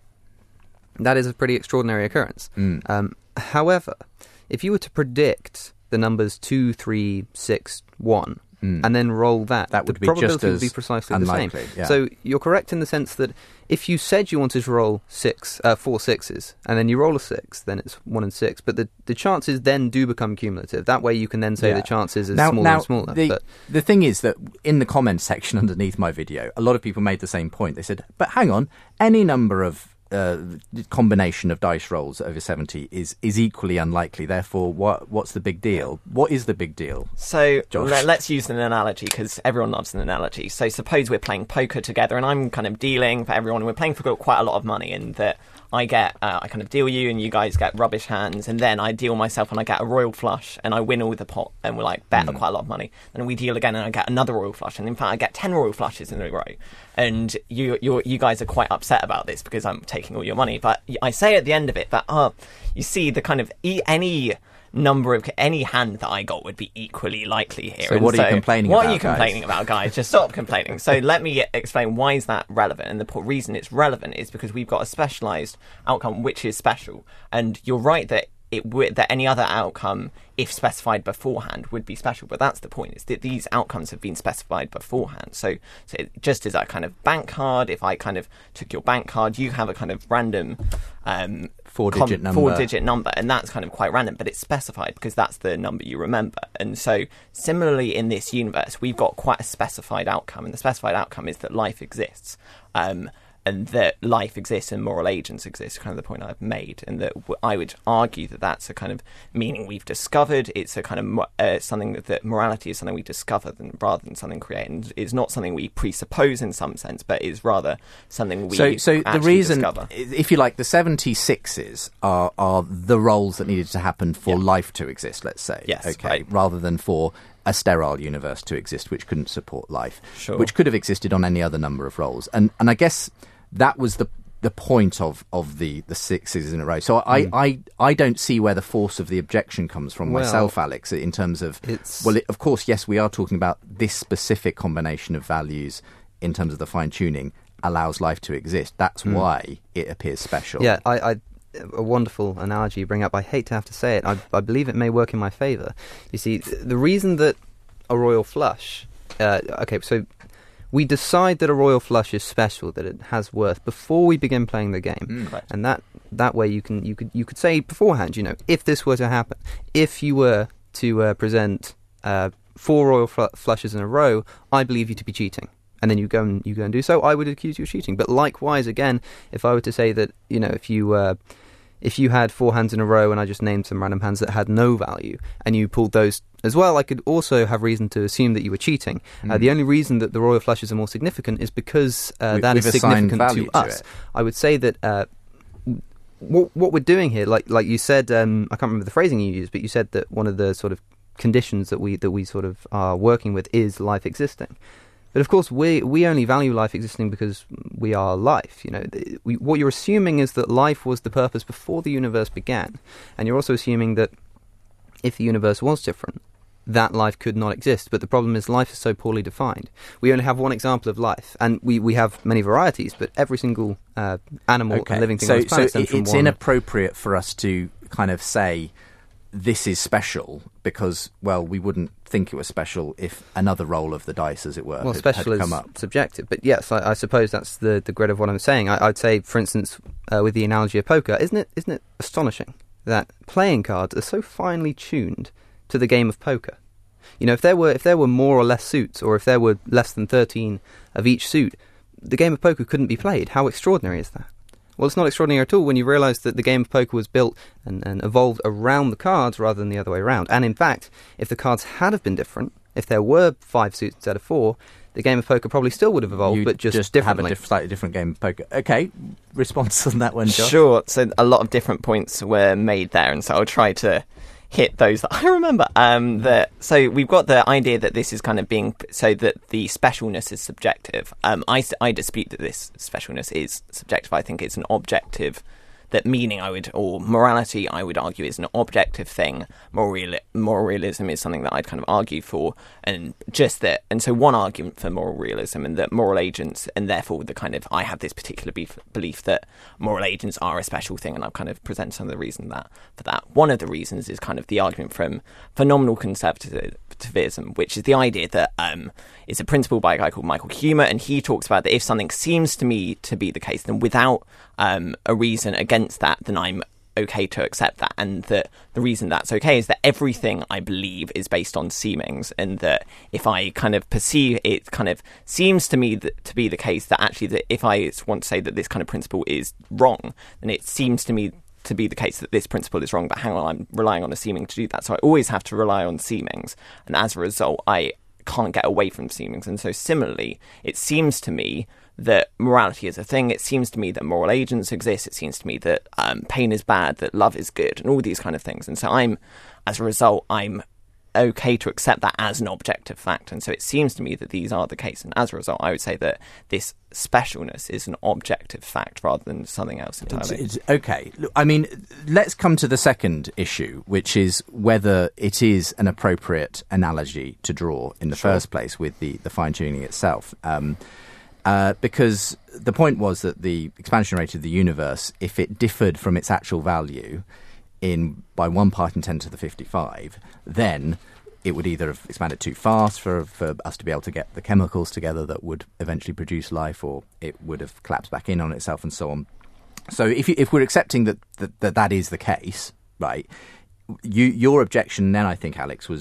that is a pretty extraordinary occurrence. Mm. Um, however, if you were to predict the numbers two, three, six, one, mm. and then roll that, that would the be probability just as would be precisely unlikely, the same. Yeah. So you're correct in the sense that if you said you wanted to roll six, uh, four sixes, and then you roll a six, then it's one in six. But the, the chances then do become cumulative. That way you can then say yeah. the chances is now, smaller now, and smaller. The, but the thing is that in the comments section underneath my video, a lot of people made the same point. They said, but hang on, any number of uh, combination of dice rolls over seventy is, is equally unlikely. Therefore, what what's the big deal? What is the big deal? So le- let's use an analogy because everyone loves an analogy. So suppose we're playing poker together and I'm kind of dealing for everyone and we're playing for quite a lot of money, and that I get, uh, I kind of deal you and you guys get rubbish hands, and then I deal myself and I get a royal flush and I win all the pot and we're like bet mm. quite a lot of money. Then we deal again and I get another royal flush, and in fact I get ten royal flushes in a row. And you you you guys are quite upset about this because I'm taking all your money. But I say at the end of it that, oh, you see the kind of e- any number of any hand that I got would be equally likely here. So and what so are you complaining what about? What are you complaining guys? about, guys? Just stop complaining. So let me explain why is that relevant. And the po- reason it's relevant is because we've got a specialised outcome which is special. And you're right that it would, that any other outcome, if specified beforehand, would be special. But that's the point, is that these outcomes have been specified beforehand. So, so just as a kind of bank card, if I kind of took your bank card, you have a kind of random um, four-digit com- number. four-digit number, and that's kind of quite random, but it's specified because that's the number you remember. And so, similarly in this universe, we've got quite a specified outcome, and the specified outcome is that life exists. Um, and that life exists and moral agents exist, kind of the point I've made, and that w- I would argue that that's a kind of meaning we've discovered. It's a kind of mo- uh, something that, that morality is something we discover than, rather than something created. And it's not something we presuppose in some sense, but is rather something we so, so actually the reason, discover. If you like, the seventy-sixes are, are the roles that needed to happen for Yeah. life to exist, let's say. Yes, okay, right. rather than for a sterile universe to exist, which couldn't support life, Sure. which could have existed on any other number of roles. And and I guess that was the the point of, of the, the sixes in a row. So I, Mm. I, I don't see where the force of the objection comes from Well, myself, Alex, in terms of... it's- Well, it, of course, yes, we are talking about this specific combination of values in terms of the fine-tuning allows life to exist. That's Mm. why it appears special. Yeah, I, I, a wonderful analogy you bring up. I hate to have to say it. I, I believe it may work in my favour. You see, th- the reason that a royal flush... Uh, okay, so we decide that a royal flush is special, that it has worth, before we begin playing the game. Mm. Right. And that that way you can you could you could say beforehand, you know, if this were to happen, if you were to uh, present uh, four royal fl- flushes in a row, I believe you to be cheating. And then you go and you go and do so, I would accuse you of cheating. But likewise, again, if I were to say that, you know, if you uh, if you had four hands in a row and I just named some random hands that had no value, and you pulled those as well, I could also have reason to assume that you were cheating. Mm. Uh, the only reason that the royal flushes are more significant is because uh, We- that is we've assigned significant value to to us. it. I would say that uh, what what we're doing here, like like you said, um, I can't remember the phrasing you used, but you said that one of the sort of conditions that we that we sort of are working with is life existing. But of course, we we only value life existing because we are life. You know, th- we, what you're assuming is that life was the purpose before the universe began, and you're also assuming that if the universe was different, that life could not exist. But the problem is, life is so poorly defined. We only have one example of life, and we, we have many varieties. But every single uh, animal Okay. and living thing so, on this planet so stems it- from it's one. inappropriate for us to kind of say this is special because, well, we wouldn't think it was special if another roll of the dice, as it were, Well, had, special had is come up. subjective, but yes, I, I suppose that's the, the grid of what I'm saying. I, I'd say, for instance, uh, with the analogy of poker, isn't it isn't it astonishing that playing cards are so finely tuned to the game of poker? You know, if there were if there were more or less suits, or if there were less than thirteen of each suit, the game of poker couldn't be played. How extraordinary is that? Well, it's not extraordinary at all when you realise that the game of poker was built and, and evolved around the cards rather than the other way around. And in fact, if the cards had have been different, if there were five suits instead of four, the game of poker probably still would have evolved, You but just, just differently. have a diff- slightly different game of poker. Okay, response on that one, Josh? Sure. So a lot of different points were made there, and so I'll try to hit those that I remember. Um, that so we've got the idea that this is kind of being so that the specialness is subjective. Um, I s- I dispute that this specialness is subjective. I think it's an objective. That meaning, I would, or morality, I would argue, is an objective thing. Moral, reali- moral realism is something that I'd kind of argue for, and just that. And so, one argument for moral realism, and that moral agents, and therefore the kind of, I have this particular beef, belief that moral agents are a special thing, and I've kind of presented some of the reason that for that. One of the reasons is kind of the argument from phenomenal conservatism, which is the idea that um, it's a principle by a guy called Michael Huemer, and he talks about that if something seems to me to be the case, then without um, a reason against that, then I'm okay to accept that. And that the reason that's okay is that everything I believe is based on seemings, and that if I kind of perceive it kind of seems to me that, to be the case that actually that if I want to say that this kind of principle is wrong, then it seems to me to be the case that this principle is wrong, but hang on, I'm relying on a seeming to do that. So I always have to rely on seemings, and as a result I can't get away from seemings. And so similarly, it seems to me that morality is a thing. It seems to me that moral agents exist. It seems to me that um, pain is bad, that love is good, and all these kind of things. And so I'm, as a result, I'm okay to accept that as an objective fact. And so it seems to me that these are the case. And as a result, I would say that this specialness is an objective fact rather than something else entirely. It's, it's, okay. Look, I mean, let's come to the second issue, which is whether it is an appropriate analogy to draw in the Sure. first place with the, the fine-tuning itself. Um, uh, because the point was that the expansion rate of the universe, if it differed from its actual value in by one part in ten to the fifty-five, then it would either have expanded too fast for, for us to be able to get the chemicals together that would eventually produce life, or it would have collapsed back in on itself and so on. So if you, if we're accepting that, that that that is the case, right, you, your objection then, I think, Alex, was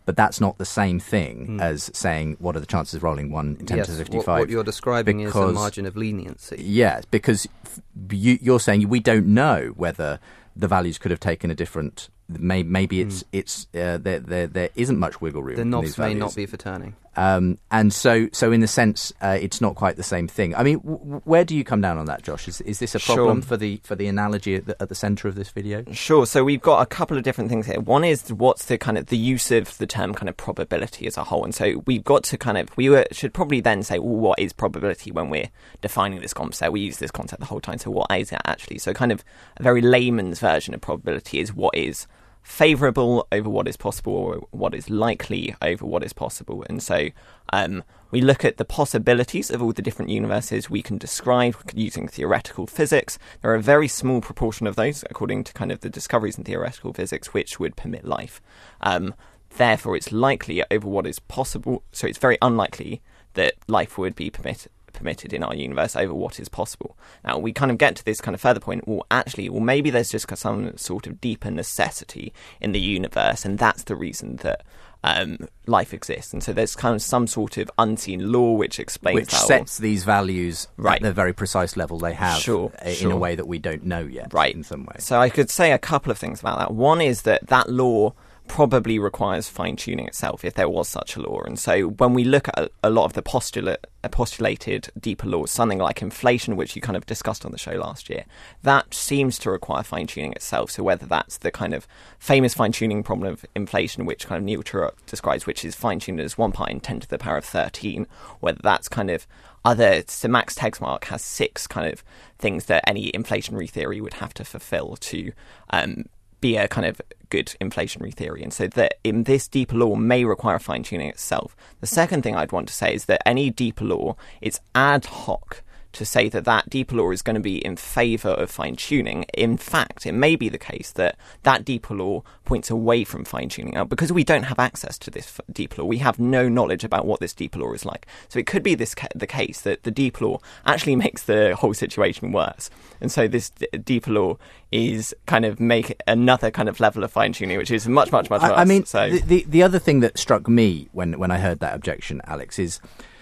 but that's not the same thing Mm. as saying what are the chances of rolling one in ten yes, to the what, fifty-five. what you're describing is a because- margin of leniency. Yeah, because f- you, you're saying we don't know whether the values could have taken a different. Maybe, maybe it's it's uh, there, there there isn't much wiggle room. The in knobs these may values. not be for turning. Um, and so, so in the sense, uh, it's not quite the same thing. I mean, w- w- where do you come down on that, Josh? Is is this a problem Sure. for the for the analogy at the, at the centre of this video? Sure. So we've got a couple of different things here. One is what's the kind of the use of the term kind of probability as a whole, and so we've got to kind of we were, should probably then say, well, what is probability when we're defining this concept? We use this concept the whole time. So what is it actually? So kind of a very layman's version of probability is what is favourable over what is possible, or what is likely over what is possible. And so um, we look at the possibilities of all the different universes we can describe using theoretical physics. There are a very small proportion of those, according to kind of the discoveries in theoretical physics, which would permit life. Um, therefore, it's likely over what is possible. So it's very unlikely that life would be permitted. permitted in our universe over what is possible. Now, we kind of get to this kind of further point, well, actually, well, maybe there's just some sort of deeper necessity in the universe, and that's the reason that um, life exists. And so there's kind of some sort of unseen law which explains Which that. sets these values Right. at the very precise level they have Sure, uh, in sure. a way that we don't know yet, Right. in some way. So I could say a couple of things about that. One is that that law probably requires fine-tuning itself, if there was such a law. And so when we look at a, a lot of the postulate, uh, postulated deeper laws, something like inflation, which you kind of discussed on the show last year, that seems to require fine-tuning itself. So whether that's the kind of famous fine-tuning problem of inflation, which kind of Neil Turok describes, which is fine-tuned as one part in ten to the power of thirteen, whether that's kind of other, so Max Tegmark has six kind of things that any inflationary theory would have to fulfill to um, be a kind of good inflationary theory. And so that in this deeper law may require fine-tuning itself. The second thing I'd want to say is that any deeper law, it's ad hoc to say that that deeper law is going to be in favour of fine-tuning. In fact, it may be the case that that deeper law points away from fine-tuning. Now, because we don't have access to this f- deeper law, we have no knowledge about what this deeper law is like. So it could be this ca- the case that the deeper law actually makes the whole situation worse. And so this d- deeper law is kind of make another kind of level of fine-tuning, which is much, much, much worse. I, I mean, so, the, the the other thing that struck me when, when I heard that objection, Alex, is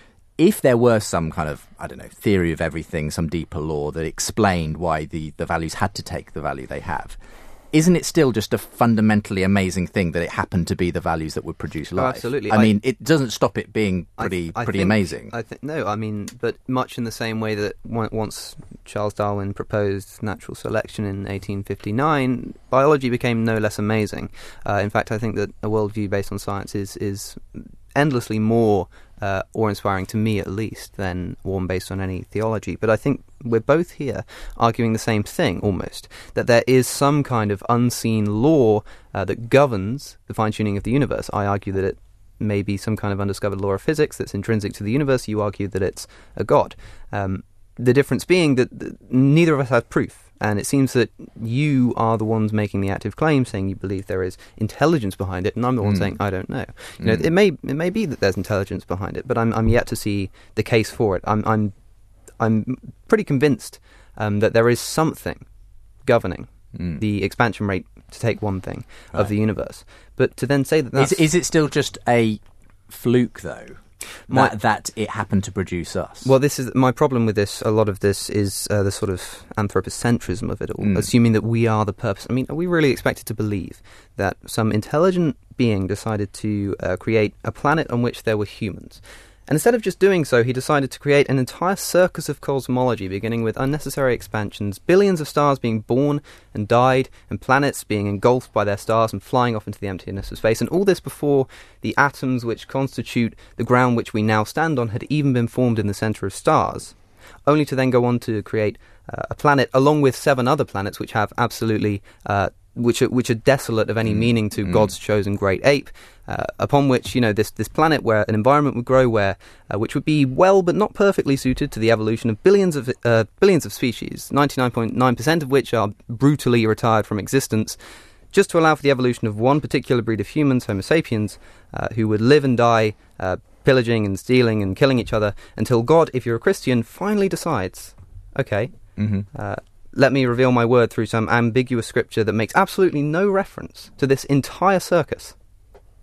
if there were some kind of, I don't know, theory of everything, some deeper law that explained why the, the values had to take the value they have, isn't it still just a fundamentally amazing thing that it happened to be the values that would produce life? Oh, absolutely. I, I- mean, it doesn't stop it being I pretty th- I pretty think- amazing. I think no, I mean, but much in the same way that on- once Charles Darwin proposed natural selection in eighteen fifty-nine, biology became no less amazing. Uh, in fact, I think that a worldview based on science is is endlessly more uh, awe-inspiring, to me at least, than one based on any theology. But I think we're both here arguing the same thing, almost, that there is some kind of unseen law uh, that governs the fine-tuning of the universe. I argue that it may be some kind of undiscovered law of physics that's intrinsic to the universe. You argue that it's a god. Um, the difference being that th- neither of us have proof. And it seems that you are the ones making the active claim, saying you believe there is intelligence behind it, and I'm the one Mm. saying I don't know. You know, Mm. it may it may be that there's intelligence behind it, but I'm I'm yet to see the case for it. I'm I'm I'm pretty convinced um, that there is something governing Mm. the expansion rate, to take one thing, Right. of the universe. But to then say that that's Is, is it still just a fluke, though, My- that, that it happened to produce us? Well, this is my problem with this. A lot of this is uh, the sort of anthropocentrism of it all, Mm. assuming that we are the purpose. I mean, are we really expected to believe that some intelligent being decided to uh, create a planet on which there were humans? And instead of just doing so, he decided to create an entire circus of cosmology, beginning with unnecessary expansions, billions of stars being born and died, and planets being engulfed by their stars and flying off into the emptiness of space. And all this before the atoms which constitute the ground which we now stand on had even been formed in the centre of stars, only to then go on to create uh, a planet along with seven other planets which have absolutely... Uh, which are, which are desolate of any Mm. meaning to Mm. God's chosen great ape, uh, upon which, you know, this, this planet where an environment would grow, where uh, which would be well but not perfectly suited to the evolution of billions of uh, billions of species, ninety-nine point nine percent of which are brutally retired from existence, just to allow for the evolution of one particular breed of humans, Homo sapiens, uh, who would live and die uh, pillaging and stealing and killing each other, until God, if you're a Christian, finally decides, okay, Mm-hmm. uh, let me reveal my word through some ambiguous scripture that makes absolutely no reference to this entire circus.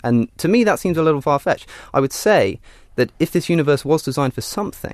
And to me, that seems a little far-fetched. I would say that if this universe was designed for something,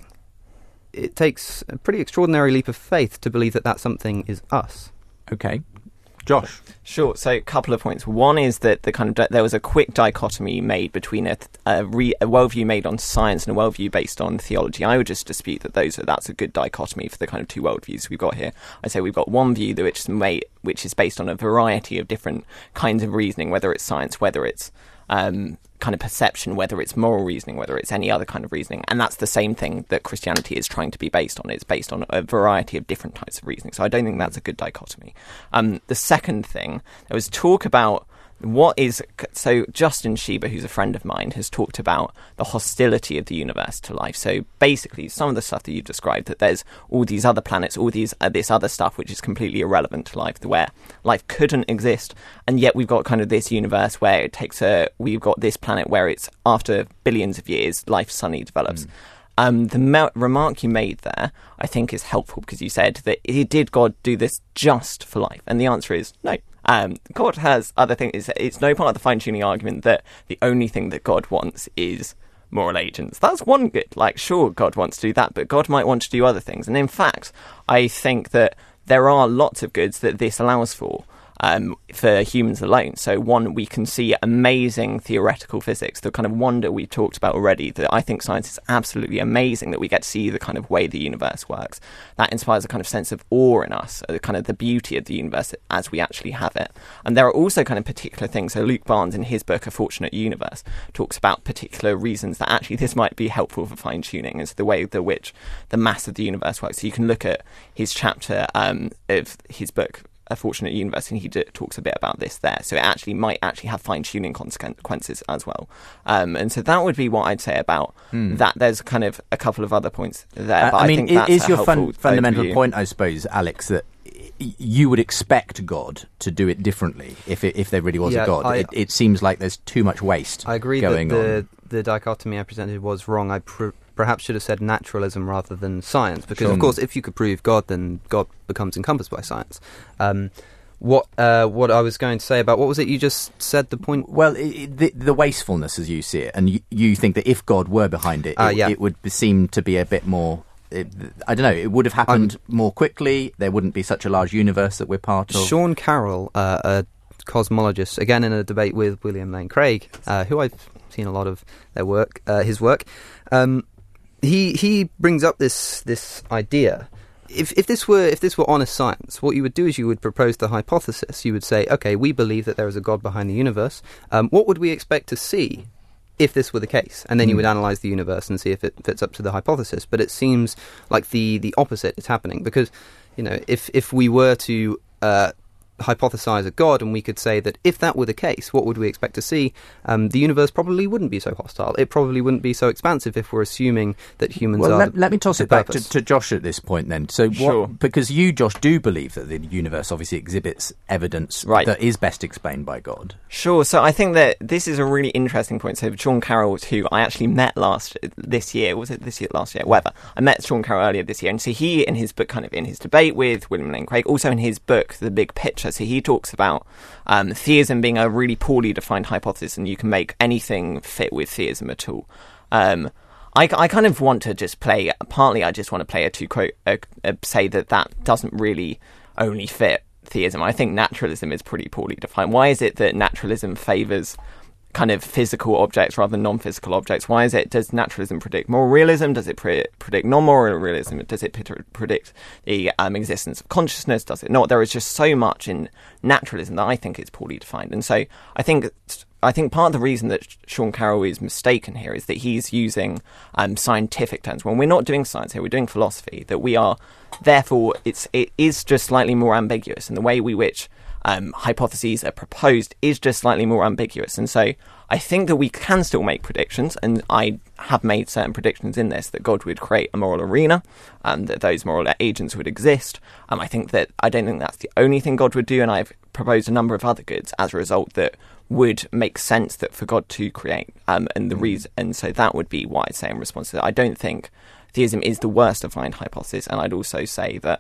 it takes a pretty extraordinary leap of faith to believe that that something is us. Okay. Josh? Sure. So a couple of points. One is that the kind of di- there was a quick dichotomy made between a, a, re- a worldview made on science and a worldview based on theology. I would just dispute that those are, that's a good dichotomy for the kind of two worldviews we've got here. I say we've got one view that which is made, which is based on a variety of different kinds of reasoning, whether it's science, whether it's um, kind of perception, whether it's moral reasoning, whether it's any other kind of reasoning. And that's the same thing that Christianity is trying to be based on. It's based on a variety of different types of reasoning. So I don't think that's a good dichotomy. Um, the second thing, there was talk about what is... So Justin Sheba, who's a friend of mine, has talked about the hostility of the universe to life. So basically, some of the stuff that you've described, that there's all these other planets, all these uh, this other stuff which is completely irrelevant to life, where life couldn't exist, and yet we've got kind of this universe where it takes a... We've got this planet where it's, after billions of years, life suddenly develops. Mm. Um, the me- remark you made there, I think, is helpful, because you said that did God do this just for life? And the answer is no. Um, God has other things. It's, it's no part of the fine-tuning argument that the only thing that God wants is moral agents. That's one good. Like, sure, God wants to do that, but God might want to do other things. And in fact, I think that there are lots of goods that this allows for. Um, for humans alone. So one, we can see amazing theoretical physics, the kind of wonder we've talked about already, that I think science is absolutely amazing, that we get to see the kind of way the universe works. That inspires a kind of sense of awe in us, the kind of the beauty of the universe as we actually have it. And there are also kind of particular things. So Luke Barnes, in his book A Fortunate Universe, talks about particular reasons that actually this might be helpful for fine-tuning, as the way the which the mass of the universe works. So you can look at his chapter um, of his book A Fortunate Universe, and he d- talks a bit about this there. So it actually might actually have fine-tuning consequences as well. Um, and so that would be what I'd say about mm. that. There's kind of a couple of other points there. Uh, but I, I mean, think that's is your a fun- fundamental overview. point, I suppose, Alex, that you would expect God to do it differently if it, if there really was yeah, a God? I, it, it seems like there's too much waste I agree going that the, on. the dichotomy I presented was wrong. I pr- perhaps should have said naturalism rather than science, because, Sure. of course, if you could prove God, then God becomes encompassed by science. Um, what uh, what I was going to say about, what was it you just said, the point? Well, it, it, the, the wastefulness as you see it, and you, you think that if God were behind it, Uh, it, yeah. it would be, seem to be a bit more... It, I don't know, it would have happened um, more quickly, there wouldn't be such a large universe that we're part of. Sean Carroll, uh, a cosmologist, again in a debate with William Lane Craig, uh, who I've seen a lot of their work, uh, his work, um, he he brings up this this idea. If if this were if this were honest science, what you would do is you would propose the hypothesis. You would say, okay, we believe that there is a God behind the universe. Um, what would we expect to see if this were the case? And then you would analyse the universe and see if it fits up to the hypothesis. But it seems like the, the opposite is happening, because, you know, if, if we were to uh, hypothesise a God, and we could say that if that were the case, what would we expect to see? Um, the universe probably wouldn't be so hostile. It probably wouldn't be so expansive if we're assuming that humans well, are let, the, let me toss the it back to, purpose. to Josh at this point then. So, what, Sure. because you, Josh, do believe that the universe obviously exhibits evidence Right. that is best explained by God. Sure. So I think that this is a really interesting point. So Sean Carroll, who I actually met last this year, was it this year, last year, whatever. I met Sean Carroll earlier this year, and so he, in his book, kind of in his debate with William Lane Craig, also in his book, The Big Picture, so he talks about um, theism being a really poorly defined hypothesis, and you can make anything fit with theism at all. Um, I, I kind of want to just play, partly I just want to play a two quote, uh, uh, say that that doesn't really only fit theism. I think naturalism is pretty poorly defined. Why is it that naturalism favours kind of physical objects rather than non-physical objects? Why is it, does naturalism predict moral realism? Does it pre- predict non-moral realism? Does it pre- predict the um, existence of consciousness? Does it not? There is just so much in naturalism that I think is poorly defined. And so I think I think part of the reason that Sean Carroll is mistaken here is that he's using um, scientific terms. When we're not doing science here, we're doing philosophy, that we are, therefore, it's, it is just slightly more ambiguous, and the way we which um, hypotheses are proposed is just slightly more ambiguous. And so I think that we can still make predictions, and I have made certain predictions in this, that God would create a moral arena, and that those moral agents would exist. Um, I think that, I don't think that's the only thing God would do, and I've proposed a number of other goods as a result that would make sense that for God to create. Um, and the reason, and so that would be what I'd say in response to that. I don't think theism is the worst defined hypothesis, and I'd also say that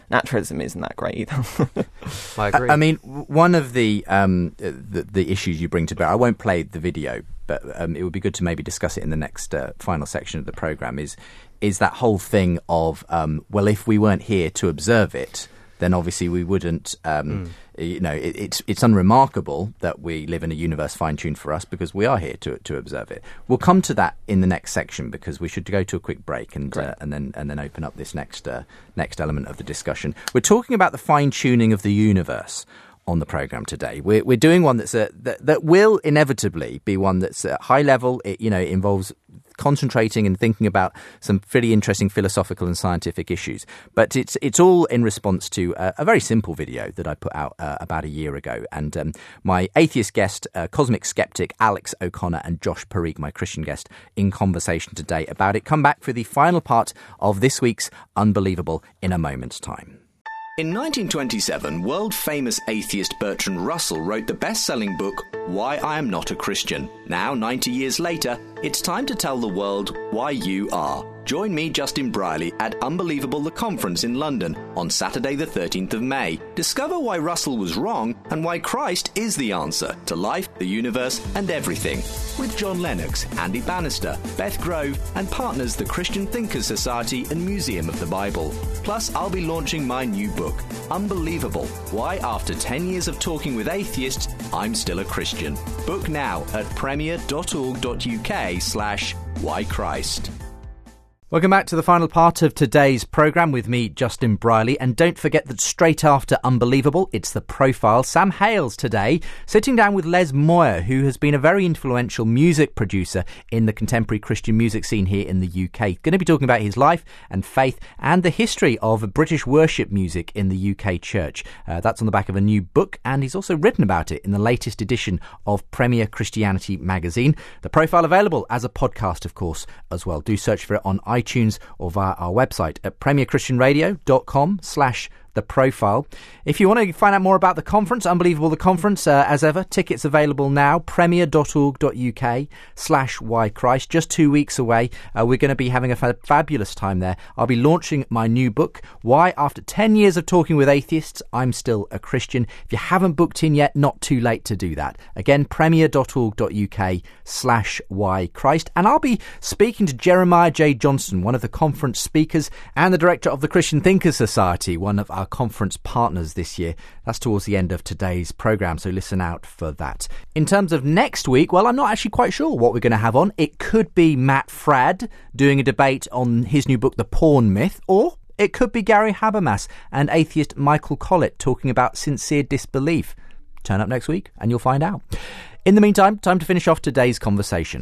naturalism isn't that great either. I agree. I, I mean, one of the, um, the the issues you bring to bear, I won't play the video, but um, it would be good to maybe discuss it in the next uh, final section of the programme, is is that whole thing of, um, well, if we weren't here to observe it, then obviously we wouldn't, um, mm. you know, it, it's it's unremarkable that we live in a universe fine-tuned for us because we are here to to observe it. We'll come to that in the next section because we should go to a quick break and uh, and then and then open up this next uh, next element of the discussion. We're talking about the fine-tuning of the universe on the programme today. We're we're doing one that's a, that that will inevitably be one that's at high level. It, you know, it involves concentrating and thinking about some pretty interesting philosophical and scientific issues. But it's it's all in response to a, a very simple video that I put out uh, about a year ago. And um, my atheist guest, uh, cosmic skeptic Alex O'Connor, and Josh Parikh, my Christian guest, in conversation today about it. Come back for the final part of this week's Unbelievable in a moment's time. In nineteen twenty-seven, world-famous atheist Bertrand Russell wrote the best-selling book, Why I Am Not a Christian. Now, ninety years later, it's time to tell the world why you are. Join me, Justin Brierley, at Unbelievable the Conference in London on Saturday the thirteenth of May. Discover why Russell was wrong and why Christ is the answer to life, the universe and everything. With John Lennox, Andy Bannister, Beth Grove and partners the Christian Thinkers Society and Museum of the Bible. Plus, I'll be launching my new book, Unbelievable, Why After ten years of Talking with Atheists, I'm Still a Christian. Book now at premier.org.uk slash why Christ. Welcome back to the final part of today's programme with me, Justin Brierley. And don't forget that straight after Unbelievable, it's The Profile. Sam Hales today, sitting down with Les Moyer, who has been a very influential music producer in the contemporary Christian music scene here in the U K. Going to be talking about his life and faith and the history of British worship music in the U K church. Uh, that's on the back of a new book, and he's also written about it in the latest edition of Premier Christianity magazine. The Profile available as a podcast, of course, as well. Do search for it on iTunes or via our website at premierchristianradio.com slash The Profile. If you want to find out more about the conference, Unbelievable the Conference, uh, as ever, tickets available now, premier.org.uk slash why Christ. Just two weeks away. Uh, we're going to be having a fa- fabulous time there. I'll be launching my new book, Why After ten years of Talking with Atheists, I'm Still a Christian. If you haven't booked in yet, not too late to do that. Again, premier.org.uk slash why Christ. And I'll be speaking to Jeremiah J. Johnston, one of the conference speakers and the director of the Christian Thinkers Society, one of our conference partners this year. That's towards the end of today's programme, so listen out for that. In terms of next week, well, I'm not actually quite sure what we're going to have on. It could be Matt Fradd doing a debate on his new book, The Porn Myth, or it could be Gary Habermas and atheist Michael Collett talking about sincere disbelief. Turn up next week and you'll find out. In the meantime, time to finish off today's conversation.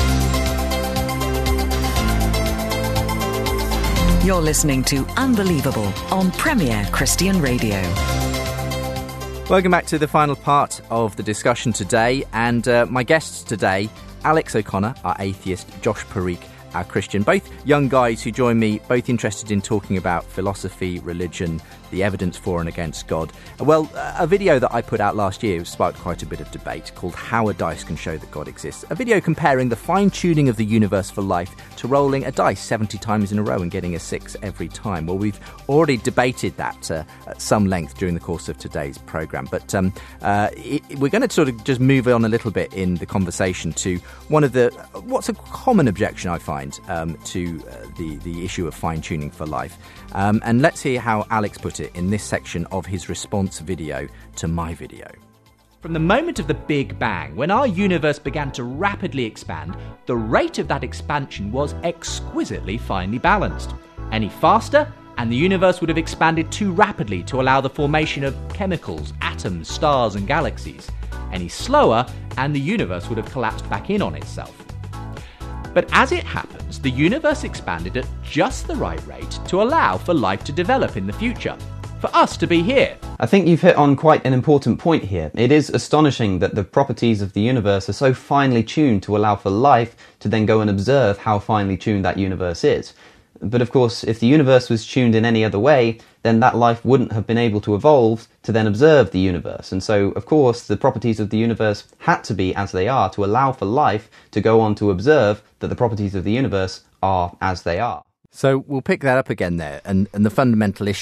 You're listening to Unbelievable on Premier Christian Radio. Welcome back to the final part of the discussion today. And uh, my guests today, Alex O'Connor, our atheist, Josh Parikh, our Christian. Both young guys who join me, both interested in talking about philosophy, religion, the evidence for and against God. Well, a video that I put out last year sparked quite a bit of debate called How a Dice Can Show That God Exists. A video comparing the fine-tuning of the universe for life to rolling a dice seventy times in a row and getting a six every time. Well, we've already debated that uh, at some length during the course of today's programme. But um, uh, it, we're going to sort of just move on a little bit in the conversation to one of the, what's a common objection I find um, to uh, the, the issue of fine-tuning for life. Um, and let's hear how Alex put it in this section of his response video to my video. From the moment of the Big Bang, when our universe began to rapidly expand, the rate of that expansion was exquisitely finely balanced. Any faster, and the universe would have expanded too rapidly to allow the formation of chemicals, atoms, stars and galaxies. Any slower, and the universe would have collapsed back in on itself. But as it happens, the universe expanded at just the right rate to allow for life to develop in the future, for us to be here. I think you've hit on quite an important point here. It is astonishing that the properties of the universe are so finely tuned to allow for life to then go and observe how finely tuned that universe is. But of course, if the universe was tuned in any other way, then that life wouldn't have been able to evolve to then observe the universe. And so, of course, the properties of the universe had to be as they are to allow for life to go on to observe that the properties of the universe are as they are. So we'll pick that up again there. And, and the fundamental issue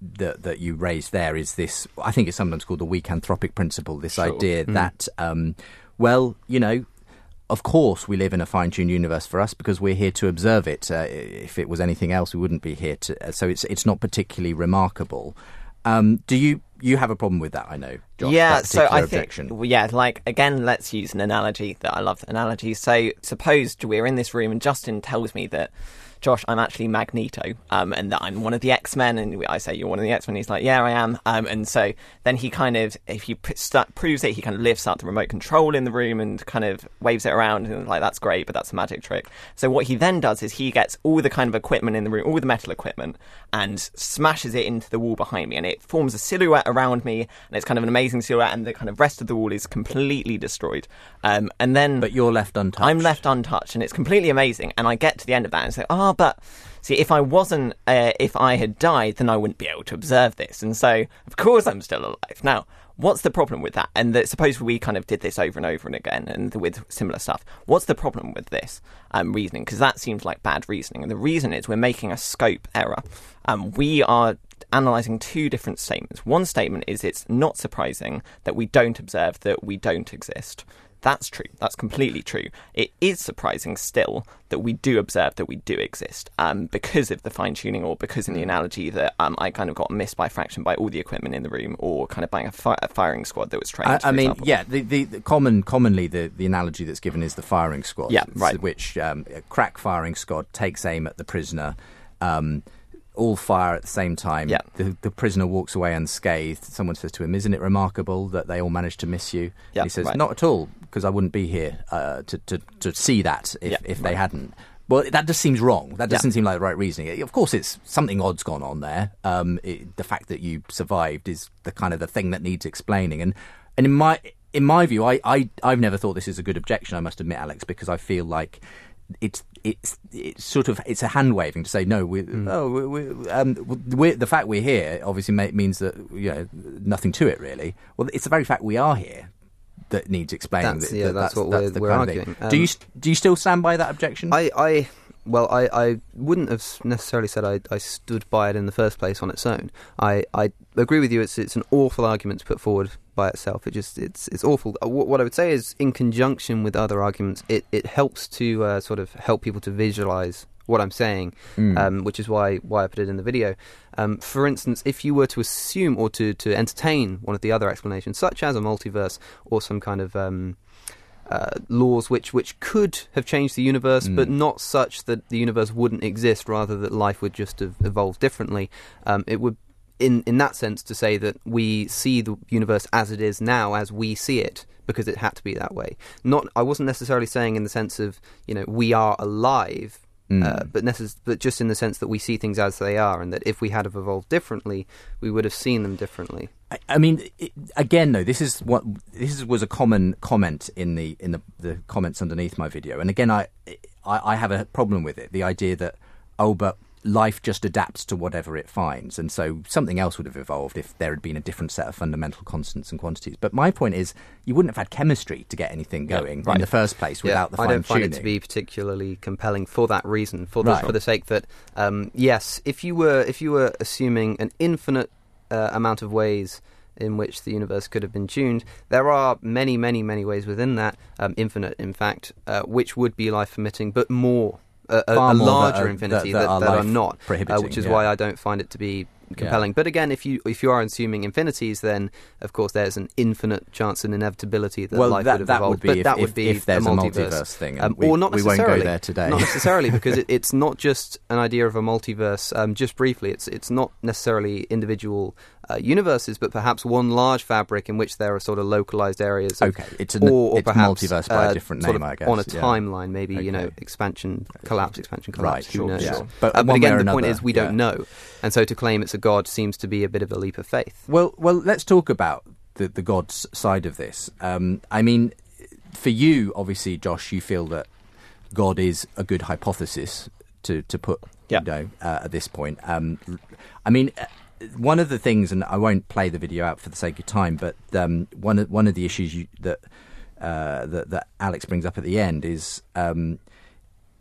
that that you raised there is this. I think it's sometimes called the weak anthropic principle. This Sure. idea Mm. that, um, well, you know. Of course, we live in a fine-tuned universe for us because we're here to observe it. Uh, if it was anything else, we wouldn't be here to. Uh, so it's it's not particularly remarkable. Um, do you you have a problem with that? I know, Josh, yeah. that So I particular think, objection. well, yeah, like again, let's use an analogy that I love. Analogy. So suppose we're in this room and Justin tells me that, Josh, I'm actually Magneto, um, and that I'm one of the X-Men, and I say, you're one of the X-Men, he's like, yeah, I am, um, and so then he kind of, if he p- st- proves it, he kind of lifts up the remote control in the room and kind of waves it around, and like, that's great, but that's a magic trick. So what he then does is he gets all the kind of equipment in the room, all the metal equipment, and smashes it into the wall behind me, and it forms a silhouette around me, and it's kind of an amazing silhouette, and the kind of rest of the wall is completely destroyed. Um, and then... But you're left untouched. I'm left untouched, and it's completely amazing, and I get to the end of that and say, oh, but see, if I wasn't, uh, if I had died, then I wouldn't be able to observe this. And so, of course, I'm still alive. Now, what's the problem with that? And that, suppose we kind of did this over and over and again, and with similar stuff. What's the problem with this um, reasoning? Because that seems like bad reasoning. And the reason is we're making a scope error. Um, we are analysing two different statements. One statement is it's not surprising that we don't observe that we don't exist. That's true. That's completely true. It is surprising still that we do observe that we do exist um, because of the fine-tuning, or because in the analogy that um, I kind of got missed by a fraction by all the equipment in the room, or kind of by a, fi- a firing squad that was trained. I, I mean, example. yeah, the, the, the common, commonly the, the analogy that's given is the firing squad. Yeah, right. Which um, a crack firing squad takes aim at the prisoner, um, all fire at the same time. Yeah. The, the prisoner walks away unscathed. Someone says to him, "Isn't it remarkable that they all managed to miss you?" Yeah, and he says, right. "Not at all, because I wouldn't be here uh, to, to, to see that if, Yeah, if right. they hadn't." Well, that just seems wrong. That doesn't Yeah. seem like the right reasoning. Of course, it's something odd's gone on there. Um, it, the fact that you survived is the kind of the thing that needs explaining. And and in my in my view, I, I I've never thought this is a good objection. I must admit, Alex, because I feel like it's it's it's sort of it's a hand waving to say no. We Mm. oh we, we, um we're, the fact we're here obviously ma- means that you know nothing to it really. Well, it's the very fact we are here that needs explaining. That's- that, yeah, that- that's what that's we're- the we're kind of thing. arguing. do Um, you do you still stand by that objection? I, I well, I, I wouldn't have necessarily said I, I stood by it in the first place on its own. I, I agree with you. It's it's an awful argument to put forward by itself. It just it's it's awful. Uh, What I would say is, in conjunction with other arguments, it it helps to uh, sort of help people to visualize what I'm saying, Mm. um, which is why why I put it in the video. Um, for instance, if you were to assume or to to entertain one of the other explanations, such as a multiverse or some kind of um, Uh, laws which, which could have changed the universe, Mm. but not such that the universe wouldn't exist, rather that life would just have evolved differently. Um, it would, in, in that sense, to say that we see the universe as it is now, as we see it, because it had to be that way. Not, I wasn't necessarily saying in the sense of, you know, we are alive, Mm. uh, but, necess- but just in the sense that we see things as they are, and that if we had have evolved differently, we would have seen them differently. I, I mean, it, again, though, this is what this is, was a common comment in the in the, the comments underneath my video, and again, I, I I have a problem with it. The idea that oh, but life just adapts to whatever it finds, and so something else would have evolved if there had been a different set of fundamental constants and quantities. But my point is, you wouldn't have had chemistry to get anything Yeah, going right. in the first place without the I fine don't find tuning. it to be particularly compelling for that reason. For the Right. for the sake that, um, yes, if you were if you were assuming an infinite uh, amount of ways in which the universe could have been tuned, there are many, many, many ways within that, um, infinite, in fact, uh, which would be life permitting, but more. A, a, Far a more larger that are- infinity that- that that, are that are life not, uh, prohibiting, which is yeah. why I don't find it to be compelling. But again, if you if you are assuming infinities, then of course there's an infinite chance and inevitability that Well, life that- would have that evolved. would be but if- that if- would be if there's a a multiverse, multiverse thing, and um, we- or not we won't go necessarily. there today. Not necessarily, because it, it's not just an idea of a multiverse. Um, just briefly, it's it's not necessarily individual uh, universes, but perhaps one large fabric in which there are sort of localized areas. Of, Okay, it's an- or, or it's perhaps, multiverse by a uh, different sort name, of I guess, on a yeah. timeline, maybe you know, Okay. expansion, collapse, expansion, collapse. Right, who sure, knows? yeah. Uh, But But, one way again, or the point another, is we yeah. don't know, and so to claim it's a god seems to be a bit of a leap of faith. Well, well, let's talk about the the God's side of this. Um, I mean, for you, obviously, Josh, you feel that God is a good hypothesis to to put, Yeah. you know, uh, at this point. Um, I mean, uh, one of the things, and I won't play the video out for the sake of time, but um, one of one of the issues you, that, uh, that that Alex brings up at the end is. Um,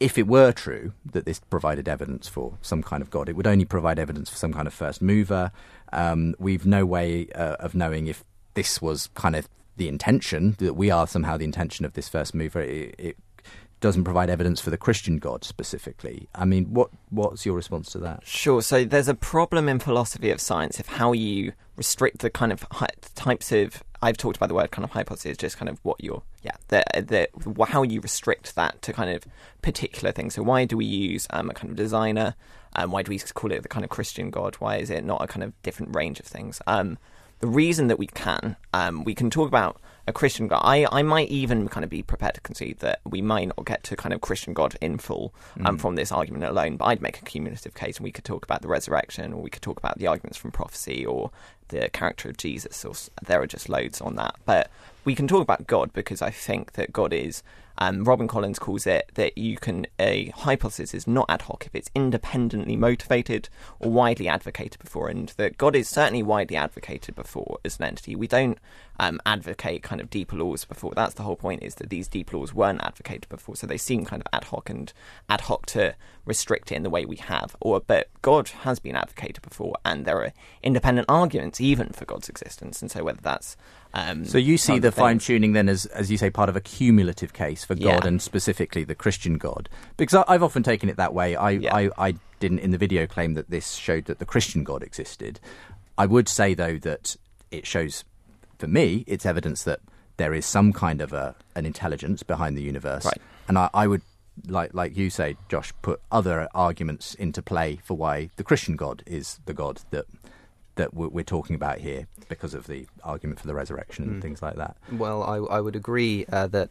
if it were true that this provided evidence for some kind of God, it would only provide evidence for some kind of first mover. Um, we've no way uh, of knowing if this was kind of the intention, that we are somehow the intention of this first mover. It, it doesn't provide evidence for the Christian God specifically. I mean, what what's your response to that? Sure. So there's a problem in philosophy of science of how you restrict the kind of hy- types of, I've talked about the word kind of hypothesis, just kind of what you're, yeah, the, the, how you restrict that to kind of particular things. So why do we use um, a kind of designer? Um, why do we call it the kind of Christian God? Why is it not a kind of different range of things? Um, the reason that we can, um, we can talk about a Christian God. I, I might even kind of be prepared to concede that we might not get to kind of Christian God in full um, mm. from this argument alone, but I'd make a cumulative case, and we could talk about the resurrection, or we could talk about the arguments from prophecy, or the character of Jesus, or there are just loads on that. But we can talk about God because I think that God is, um, Robin Collins calls it that you can, a hypothesis is not ad hoc if it's independently motivated or widely advocated before, and that God is certainly widely advocated before as an entity. We don't um, advocate kind of deeper laws before. That's the whole point, is that these deep laws weren't advocated before, so they seem kind of ad hoc and ad hoc to restrict it in the way we have. Or but God has been advocated before, and there are independent arguments even for God's existence, and so whether that's Um, so you see the fine-tuning then as, as you say, part of a cumulative case for God, yeah. and specifically the Christian God. Because I, I've often taken it that way. I, yeah. I, I didn't in the video claim that this showed that the Christian God existed. I would say, though, that it shows, for me, it's evidence that there is some kind of a an intelligence behind the universe. Right. And I, I would, like like you say, Josh, put other arguments into play for why the Christian God is the God that... that we're talking about here, because of the argument for the resurrection and mm. things like that. Well, I, I would agree uh, that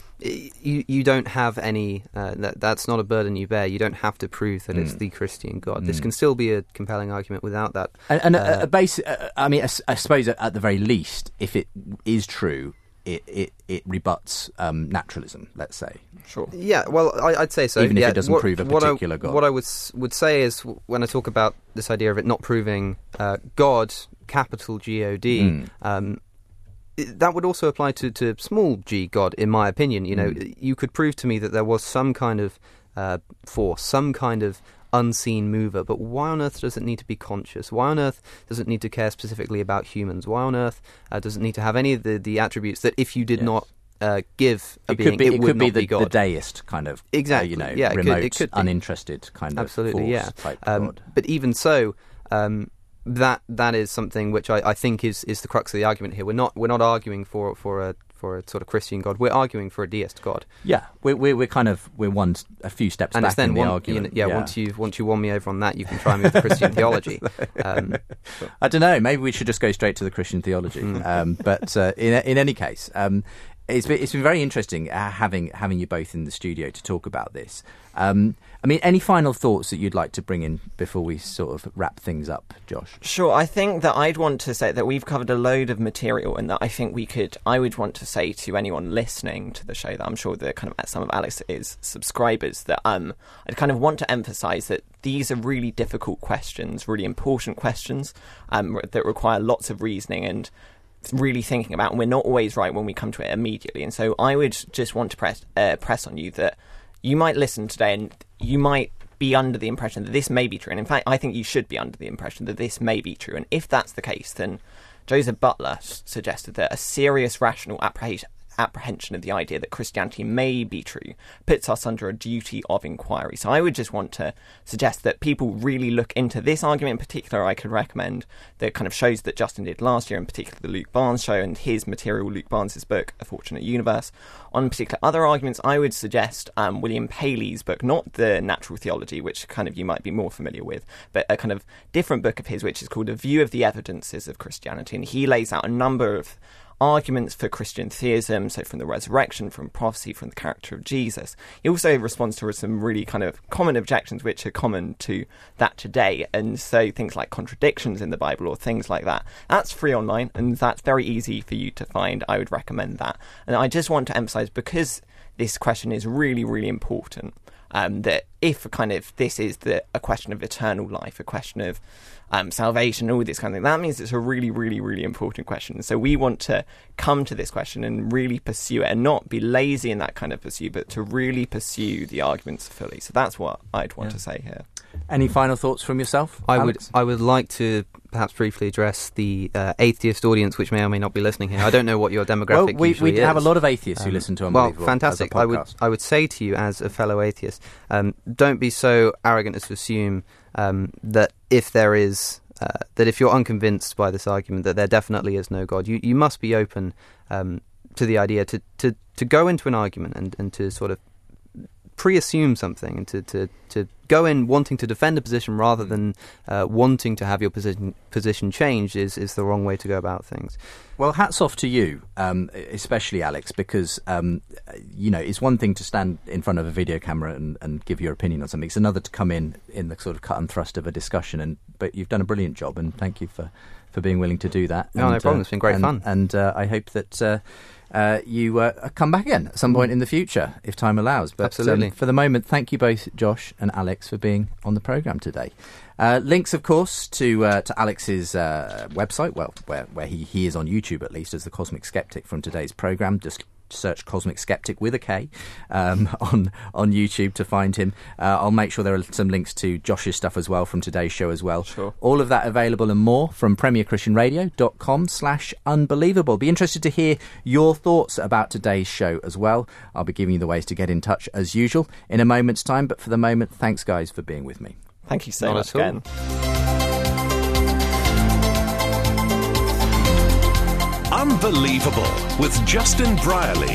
you you don't have any, uh, that, that's not a burden you bear. You don't have to prove that mm. it's the Christian God. Mm. This can still be a compelling argument without that. And, and uh, a, a base, uh, I mean, I, I suppose at the very least, if it is true, it, it, it rebuts um, naturalism, let's say. Sure. Yeah, well, I, I'd say so. Even yeah, if it doesn't what, prove a what particular I, God. What I would, would say is, when I talk about this idea of it not proving uh, God, capital G O D, mm. um, it, that would also apply to, to small g God, in my opinion. You know, mm. you could prove to me that there was some kind of uh, force, some kind of unseen mover, but why on earth does it need to be conscious? Why on earth does it need to care specifically about humans? Why on earth uh, does it need to have any of the, the attributes that if you did yes. not uh, give a it being, could be, it, it would could not be the, be God? the deist kind of, exactly. uh, you know, yeah, it remote, could, it could be. uninterested kind Absolutely, of force yeah. type um, God. But even so, um, that that is something which I, I think is, is the crux of the argument here. We're not we're not arguing for for a for a sort of Christian God. We're arguing for a deist God. Yeah, we're we're, we're kind of we're one a few steps and back it's then in the one, argument. You know, yeah, yeah, once you once you won me over on that, you can try me with the Christian theology. Um, I don't know. Maybe we should just go straight to the Christian theology. Mm. Um, but uh, in in any case, um, it's been, it's been very interesting uh, having having you both in the studio to talk about this. Um, I mean, any final thoughts that you'd like to bring in before we sort of wrap things up, Josh? Sure. I think that I'd want to say that we've covered a load of material, and that I think we could, I would want to say to anyone listening to the show, that I'm sure that kind of some of Alex's subscribers, that um, I'd kind of want to emphasise that these are really difficult questions, really important questions um, that require lots of reasoning and really thinking about, and we're not always right when we come to it immediately. And so I would just want to press uh, press on you that you might listen today and you might be under the impression that this may be true. And in fact, I think you should be under the impression that this may be true. And if that's the case, then Joseph Butler s- suggested that a serious rational apprehension apprehension of the idea that Christianity may be true puts us under a duty of inquiry. So I would just want to suggest that people really look into this argument in particular. I could recommend the kind of shows that Justin did last year, in particular the Luke Barnes show and his material, Luke Barnes' book, A Fortunate Universe. On particular other arguments, I would suggest um, William Paley's book, not the Natural Theology, which kind of you might be more familiar with, but a kind of different book of his, which is called A View of the Evidences of Christianity. And he lays out a number of arguments for Christian theism, so from the resurrection, from prophecy, from the character of Jesus. He also responds to some really kind of common objections which are common to that today, and so things like contradictions in the Bible or things like that. That's free online, and that's very easy for you to find. I would recommend that. And I just want to emphasise, because this question is really, really important, Um, that if kind of this is the, a question of eternal life, a question of um, salvation, all this kind of thing, that means it's a really, really, really important question. So we want to come to this question and really pursue it, and not be lazy in that kind of pursuit, but to really pursue the arguments fully. So that's what I'd want Yeah. to say here. Any final thoughts from yourself, I Alex? would I would like to perhaps briefly address the uh, atheist audience, which may or may not be listening here. I don't know what your demographic Well, we, usually we is. have a lot of atheists who Um, listen to Well, Unbelievable. fantastic. as a I would podcast. I would say to you as a fellow atheist, um, don't be so arrogant as to assume um, that if there is uh, that if you're unconvinced by this argument that there definitely is no God, you you must be open um, to the idea to, to, to go into an argument and, and to sort of pre-assume something, and to, to, to go in wanting to defend a position rather than uh, wanting to have your position position changed is, is the wrong way to go about things. Well, hats off to you, um, especially Alex, because, um, you know, it's one thing to stand in front of a video camera and, and give your opinion on something. It's another to come in in the sort of cut and thrust of a discussion. And But you've done a brilliant job, and thank you for, for being willing to do that. No, and, no problem. Uh, It's been great and, fun. And uh, I hope that uh, uh, you uh, come back again at some point in the future, if time allows. But Absolutely. Um, for the moment, thank you both, Josh and Alex, for being on the programme today. Uh, links, of course, to uh, to Alex's uh, website, well, where, where he, he is on YouTube, at least, as the Cosmic Skeptic from today's programme. Just search Cosmic Skeptic with a K um, on on YouTube to find him. Uh, I'll make sure there are some links to Josh's stuff as well from today's show as well. Sure. All of that available and more from premier christian radio dot com slash unbelievable. Be interested to hear your thoughts about today's show as well. I'll be giving you the ways to get in touch as usual in a moment's time. But for the moment, thanks, guys, for being with me. Thank you so Not much at all. again. Unbelievable with Justin Brierley.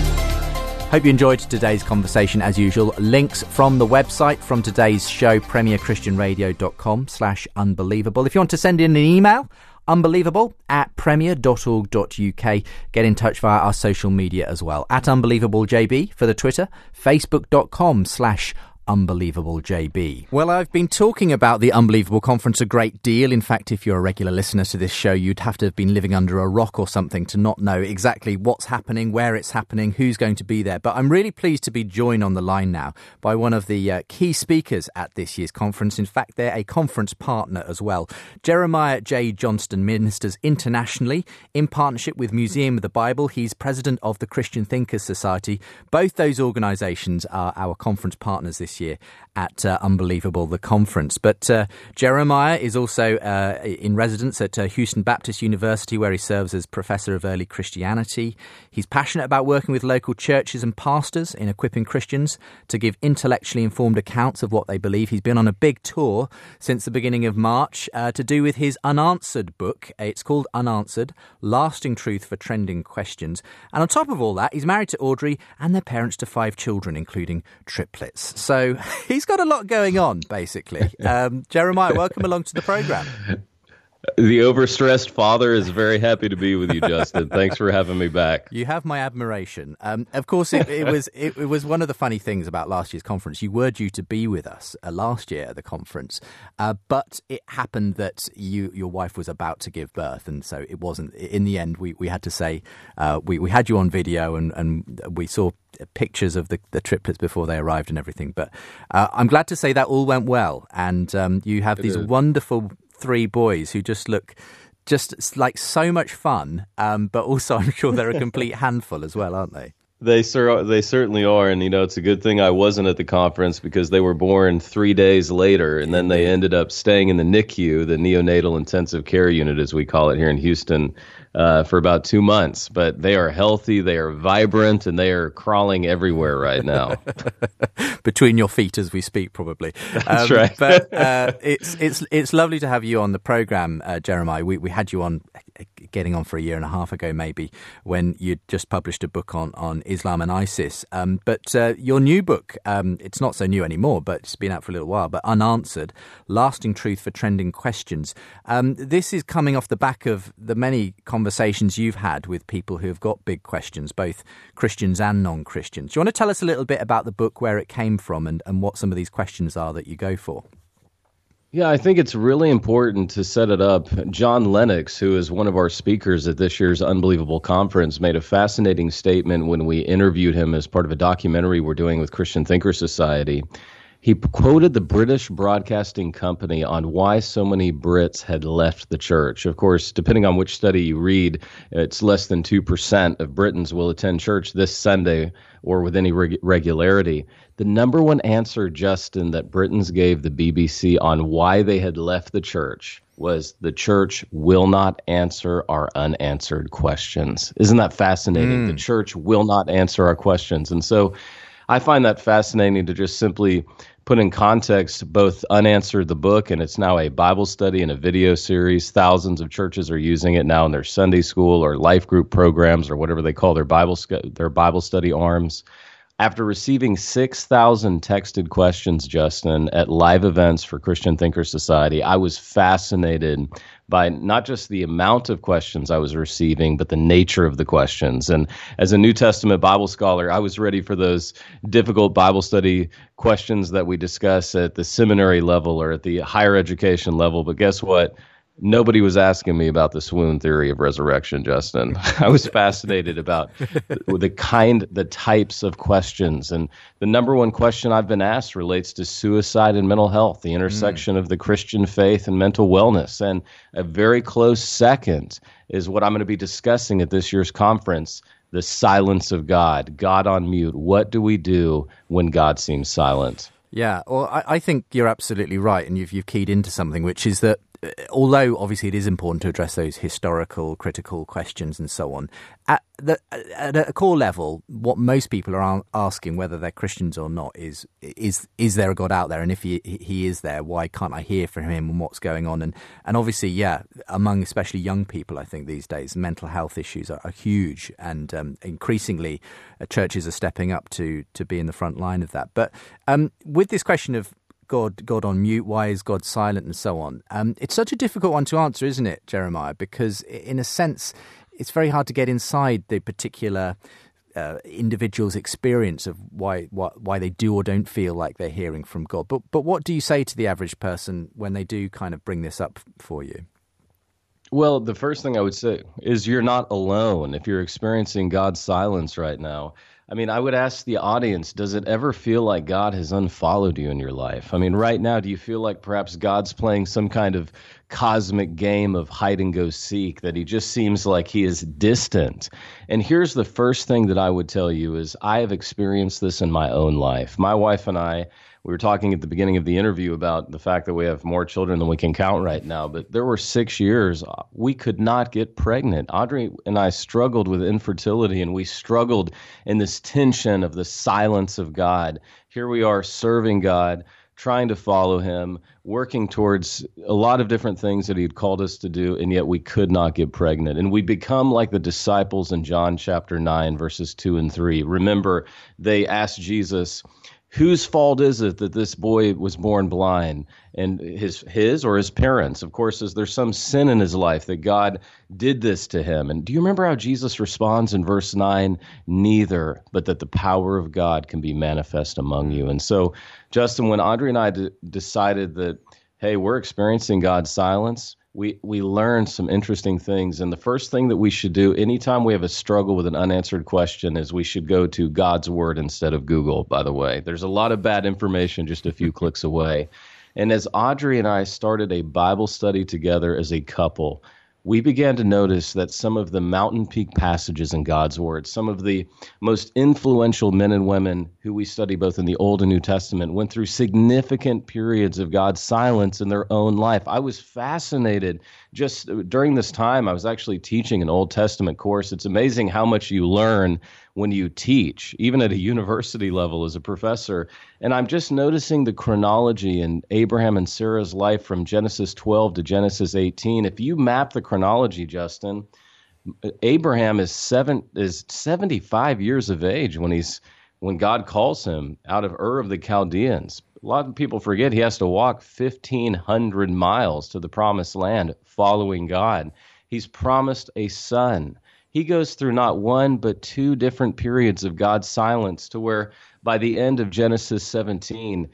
Hope you enjoyed today's conversation as usual. Links from the website from today's show, premier christian radio dot com slash unbelievable. If you want to send in an email, unbelievable at premier dot org dot uk. Get in touch via our social media as well. At unbelievableJB for the Twitter, facebook dot com slash Unbelievable J B. Well, I've been talking about the Unbelievable Conference a great deal. In fact, if you're a regular listener to this show, you'd have to have been living under a rock or something to not know exactly what's happening, where it's happening, who's going to be there. But I'm really pleased to be joined on the line now by one of the uh, key speakers at this year's conference. In fact, they're a conference partner as well. Jeremiah J. Johnston ministers internationally in partnership with Museum of the Bible. He's president of the Christian Thinkers Society. Both those organisations are our conference partners this year at uh, Unbelievable, the conference. But uh, Jeremiah is also uh, in residence at uh, Houston Baptist University, where he serves as Professor of Early Christianity. He's passionate about working with local churches and pastors in equipping Christians to give intellectually informed accounts of what they believe. He's been on a big tour since the beginning of March uh, to do with his Unanswered book. It's called Unanswered, Lasting Truth for Trending Questions. And on top of all that, he's married to Audrey and they're parents to five children, including triplets. So he's got a lot going on, basically. Um, Jeremiah, welcome along to the programme. The overstressed father is very happy to be with you, Justin. Thanks for having me back. You have my admiration. Um, of course, it, it was it, it was one of the funny things about last year's conference. You were due to be with us uh, last year at the conference, uh, but it happened that you your wife was about to give birth, and so it wasn't. In the end, we, we had to say uh, we we had you on video, and, and we saw pictures of the, the triplets before they arrived and everything. But uh, I'm glad to say that all went well, and um, you have It these is. wonderful three boys who just look just like so much fun, um, but also I'm sure they're a complete handful as well, aren't they? They cer- they certainly are, and you know it's a good thing I wasn't at the conference because they were born three days later, and then they ended up staying in the N I C U, the neonatal intensive care unit, as we call it here in Houston, uh, for about two months. But they are healthy, they are vibrant, and they are crawling everywhere right now. Between your feet as we speak, probably. That's um, right. But uh, it's it's it's lovely to have you on the programme, uh, Jeremiah. We we had you on, getting on for a year and a half ago, maybe, when you'd just published a book on on Islam and ISIS. Um, but uh, your new book, um, it's not so new anymore, but it's been out for a little while, but Unanswered, Lasting Truth for Trending Questions. Um, this is coming off the back of the many conversations you've had with people who have got big questions, both Christians and non-Christians. Do you want to tell us a little bit about the book, where it came from, and, and what some of these questions are that you go for? Yeah, I think it's really important to set it up. John Lennox, who is one of our speakers at this year's Unbelievable Conference, made a fascinating statement when we interviewed him as part of a documentary we're doing with Christian Thinker Society. He quoted the British Broadcasting Company on why so many Brits had left the church. Of course, depending on which study you read, it's less than two percent of Britons will attend church this Sunday or with any reg- regularity. The number one answer, Justin, that Britons gave the B B C on why they had left the church was the church will not answer our unanswered questions. Isn't that fascinating? Mm. The church will not answer our questions. And so I find that fascinating to just simply put in context both Unanswered the book, and it's now a Bible study and a video series. Thousands of churches are using it now in their Sunday school or life group programs or whatever they call their Bible their Bible study arms. After receiving six thousand texted questions, Justin, at live events for Christian Thinker Society, I was fascinated by not just the amount of questions I was receiving, but the nature of the questions. And as a New Testament Bible scholar, I was ready for those difficult Bible study questions that we discuss at the seminary level or at the higher education level. But guess what? Nobody was asking me about the swoon theory of resurrection, Justin. I was fascinated about the, the kind, the types of questions. And the number one question I've been asked relates to suicide and mental health, the intersection mm. of the Christian faith and mental wellness. And a very close second is what I'm going to be discussing at this year's conference, the silence of God, God on mute. What do we do when God seems silent? Yeah, well, I, I think you're absolutely right. And you've, you've keyed into something, which is that although obviously it is important to address those historical, critical questions and so on, at, the, at a core level, what most people are asking, whether they're Christians or not, is is is there a God out there? And if he he is there, why can't I hear from him and what's going on? And and obviously, yeah, among especially young people, I think these days, mental health issues are, are huge, and um, increasingly uh, churches are stepping up to to be in the front line of that. But um, with this question of God, God on mute, why is God silent, and so on. Um, it's such a difficult one to answer, isn't it, Jeremiah? Because in a sense, it's very hard to get inside the particular uh, individual's experience of why, why why they do or don't feel like they're hearing from God. But but what do you say to the average person when they do kind of bring this up for you? Well, the first thing I would say is you're not alone if you're experiencing God's silence right now. I mean, I would ask the audience, does it ever feel like God has unfollowed you in your life? I mean, right now, do you feel like perhaps God's playing some kind of cosmic game of hide and go seek, that he just seems like he is distant? And here's the first thing that I would tell you is I have experienced this in my own life. My wife and I, we were talking at the beginning of the interview about the fact that we have more children than we can count right now, but there were six years we could not get pregnant. Audrey and I struggled with infertility, and we struggled in this tension of the silence of God. Here we are serving God, trying to follow him, working towards a lot of different things that he had called us to do, and yet we could not get pregnant. And we become like the disciples in John chapter nine, verses two and three. Remember, they asked Jesus, whose fault is it that this boy was born blind? And his his or his parents? Of course, is there some sin in his life that God did this to him? And do you remember how Jesus responds in verse nine? Neither, but that the power of God can be manifest among you. And so, Justin, when Audrey and I d- decided that, hey, we're experiencing God's silence, we we learned some interesting things. And the first thing that we should do anytime we have a struggle with an unanswered question is we should go to God's Word instead of Google, by the way. There's a lot of bad information just a few clicks away. And as Audrey and I started a Bible study together as a couple, we began to notice that some of the mountain peak passages in God's Word, some of the most influential men and women who we study both in the Old and New Testament, went through significant periods of God's silence in their own life. I was fascinated just during this time. I was actually teaching an Old Testament course. It's amazing how much you learn when you teach, even at a university level as a professor. And I'm just noticing the chronology in Abraham and Sarah's life from Genesis twelve to Genesis eighteen. If you map the chronology, Justin, Abraham is seven is seventy-five years of age when he's when God calls him out of Ur of the Chaldeans. A lot of people forget he has to walk fifteen hundred miles to the promised land following God. He's promised a son. He goes through not one, but two different periods of God's silence to where by the end of Genesis seventeen,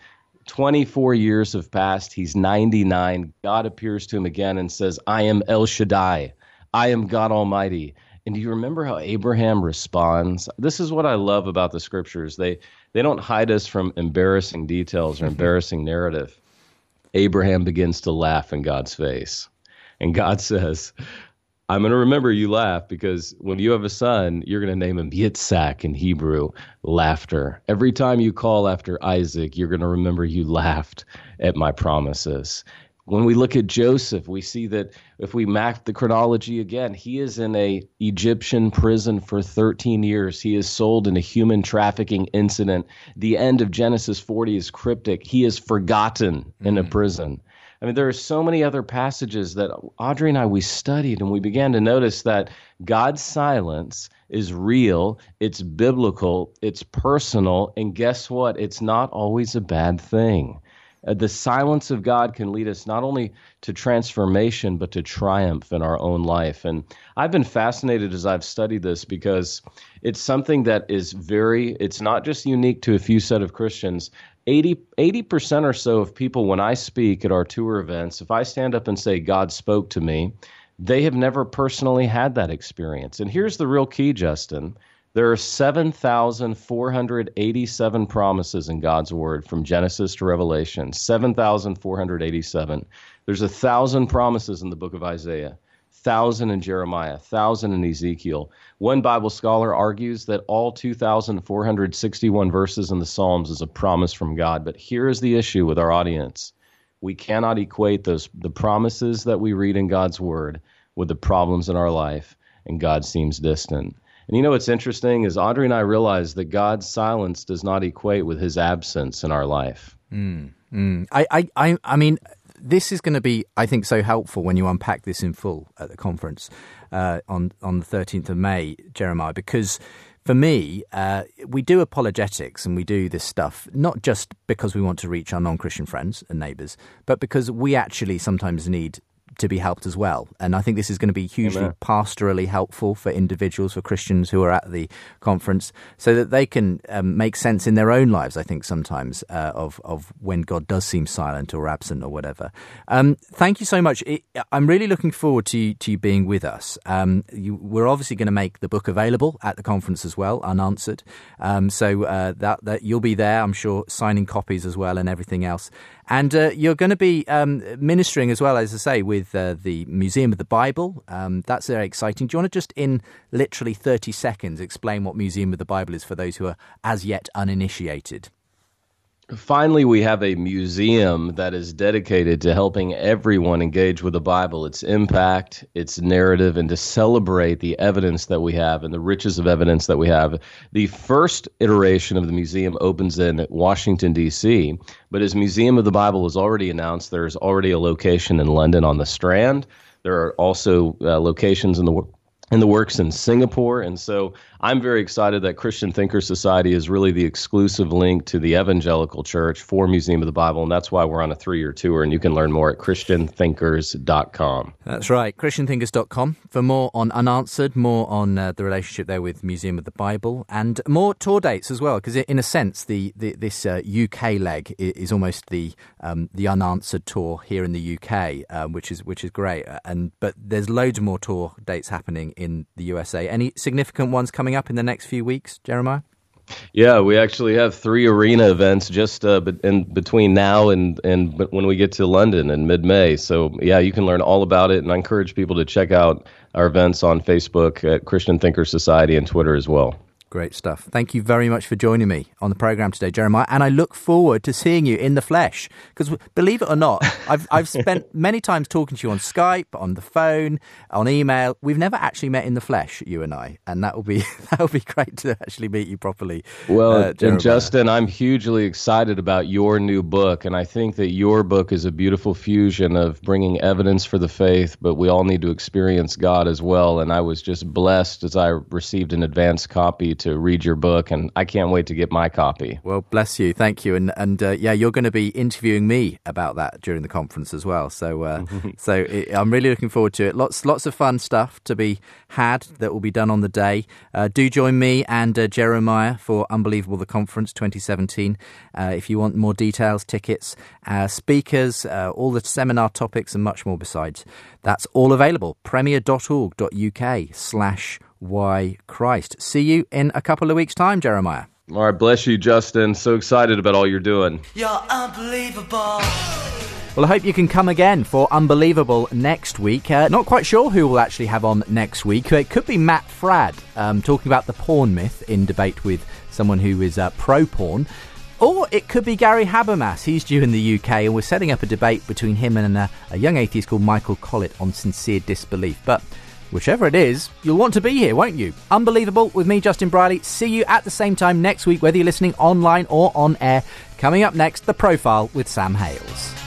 twenty-four years have passed. He's ninety-nine. God appears to him again and says, I am El Shaddai. I am God Almighty. And do you remember how Abraham responds? This is what I love about the scriptures. They they don't hide us from embarrassing details or embarrassing narrative. Abraham begins to laugh in God's face. And God says, I'm going to remember you laugh, because when you have a son, you're going to name him Yitzhak in Hebrew, laughter. Every time you call after Isaac, you're going to remember you laughed at my promises. When we look at Joseph, we see that if we map the chronology again, he is in a Egyptian prison for thirteen years. He is sold in a human trafficking incident. The end of Genesis forty is cryptic. He is forgotten mm-hmm. in a prison. I mean, there are so many other passages that Audrey and I, we studied, and we began to notice that God's silence is real, it's biblical, it's personal, and guess what? It's not always a bad thing. Uh, the silence of God can lead us not only to transformation, but to triumph in our own life. And I've been fascinated as I've studied this, because it's something that is very, it's not just unique to a few set of Christians. eighty percent or so of people, when I speak at our tour events, if I stand up and say, God spoke to me, they have never personally had that experience. And here's the real key, Justin. There are seven thousand four hundred eighty-seven promises in God's word from Genesis to Revelation, seven thousand four hundred eighty-seven. There's a thousand promises in the book of Isaiah, thousand in Jeremiah, thousand in Ezekiel. One Bible scholar argues that all two thousand four hundred sixty-one verses in the Psalms is a promise from God. But here is the issue with our audience. We cannot equate those the promises that we read in God's word with the problems in our life, and God seems distant. And you know what's interesting is Audrey and I realize that God's silence does not equate with his absence in our life. Mm, mm. I, I, I, I mean, this is going to be, I think, so helpful when you unpack this in full at the conference uh, on, on the thirteenth of May, Jeremiah, because for me, uh, we do apologetics and we do this stuff not just because we want to reach our non-Christian friends and neighbours, but because we actually sometimes need to be helped as well. And I think this is going to be hugely Amen. pastorally helpful for individuals, for Christians who are at the conference, so that they can um, make sense in their own lives, I think, sometimes, uh, of, of when God does seem silent or absent or whatever. Um, thank you so much. It, I'm really looking forward to, to you being with us. Um, you, we're obviously going to make the book available at the conference as well, unanswered. Um, so uh, that, that you'll be there, I'm sure, signing copies as well and everything else. And uh, you're going to be um, ministering as well, as I say, with uh, the Museum of the Bible. Um, that's very exciting. Do you want to just, in literally thirty seconds, explain what Museum of the Bible is for those who are as yet uninitiated? Finally, we have a museum that is dedicated to helping everyone engage with the Bible, its impact, its narrative, and to celebrate the evidence that we have and the riches of evidence that we have. The first iteration of the museum opens in Washington, D C, but as Museum of the Bible has already announced, there's already a location in London on the Strand. There are also uh, locations in the in the works in Singapore. And so I'm very excited that Christian Thinkers Society is really the exclusive link to the Evangelical Church for Museum of the Bible. And that's why we're on a three-year tour. And you can learn more at Christian Thinkers dot com. That's right, Christian Thinkers dot com for more on Unanswered, more on uh, the relationship there with Museum of the Bible, and more tour dates as well. Because in a sense, the, the this uh, U K leg is almost the um, the Unanswered tour here in the U K, um, which is which is great. And but there's loads more tour dates happening in the U S A. Any significant ones coming up in the next few weeks, Jeremiah? Yeah, we actually have three arena events just uh, in between now and, and when we get to London in mid-May. So, yeah, you can learn all about it, and I encourage people to check out our events on Facebook at Christian Thinkers Society and Twitter as well. Great stuff. Thank you very much for joining me on the program today, Jeremiah. And I look forward to seeing you in the flesh. Because believe it or not, I've I've spent many times talking to you on Skype, on the phone, on email. We've never actually met in the flesh, you and I. And that will be that will be great to actually meet you properly. Well, uh, and Justin, I'm hugely excited about your new book. And I think that your book is a beautiful fusion of bringing evidence for the faith, but we all need to experience God as well. And I was just blessed as I received an advance copy to read your book, and I can't wait to get my copy. Well, bless you. Thank you. And, and uh, yeah, you're going to be interviewing me about that during the conference as well. So uh, so it, I'm really looking forward to it. Lots, lots of fun stuff to be had that will be done on the day. Uh, do join me and uh, Jeremiah for Unbelievable the Conference twenty seventeen. Uh, if you want more details, tickets, uh, speakers, uh, all the seminar topics and much more besides. That's all available. premier.org.uk slash why Christ. See you in a couple of weeks' time, Jeremiah. All right, bless you, Justin. So excited about all you're doing. You're unbelievable. Well, I hope you can come again for Unbelievable next week. Uh, not quite sure who we'll actually have on next week. It could be Matt Fradd um, talking about the porn myth in debate with someone who is uh, pro-porn. Or it could be Gary Habermas. He's due in the U K, and we're setting up a debate between him and a, a young atheist called Michael Collett on sincere disbelief. But whichever it is, you'll want to be here, won't you? Unbelievable with me, Justin Briley. See you at the same time next week, whether you're listening online or on air. Coming up next, The Profile with Sam Hales.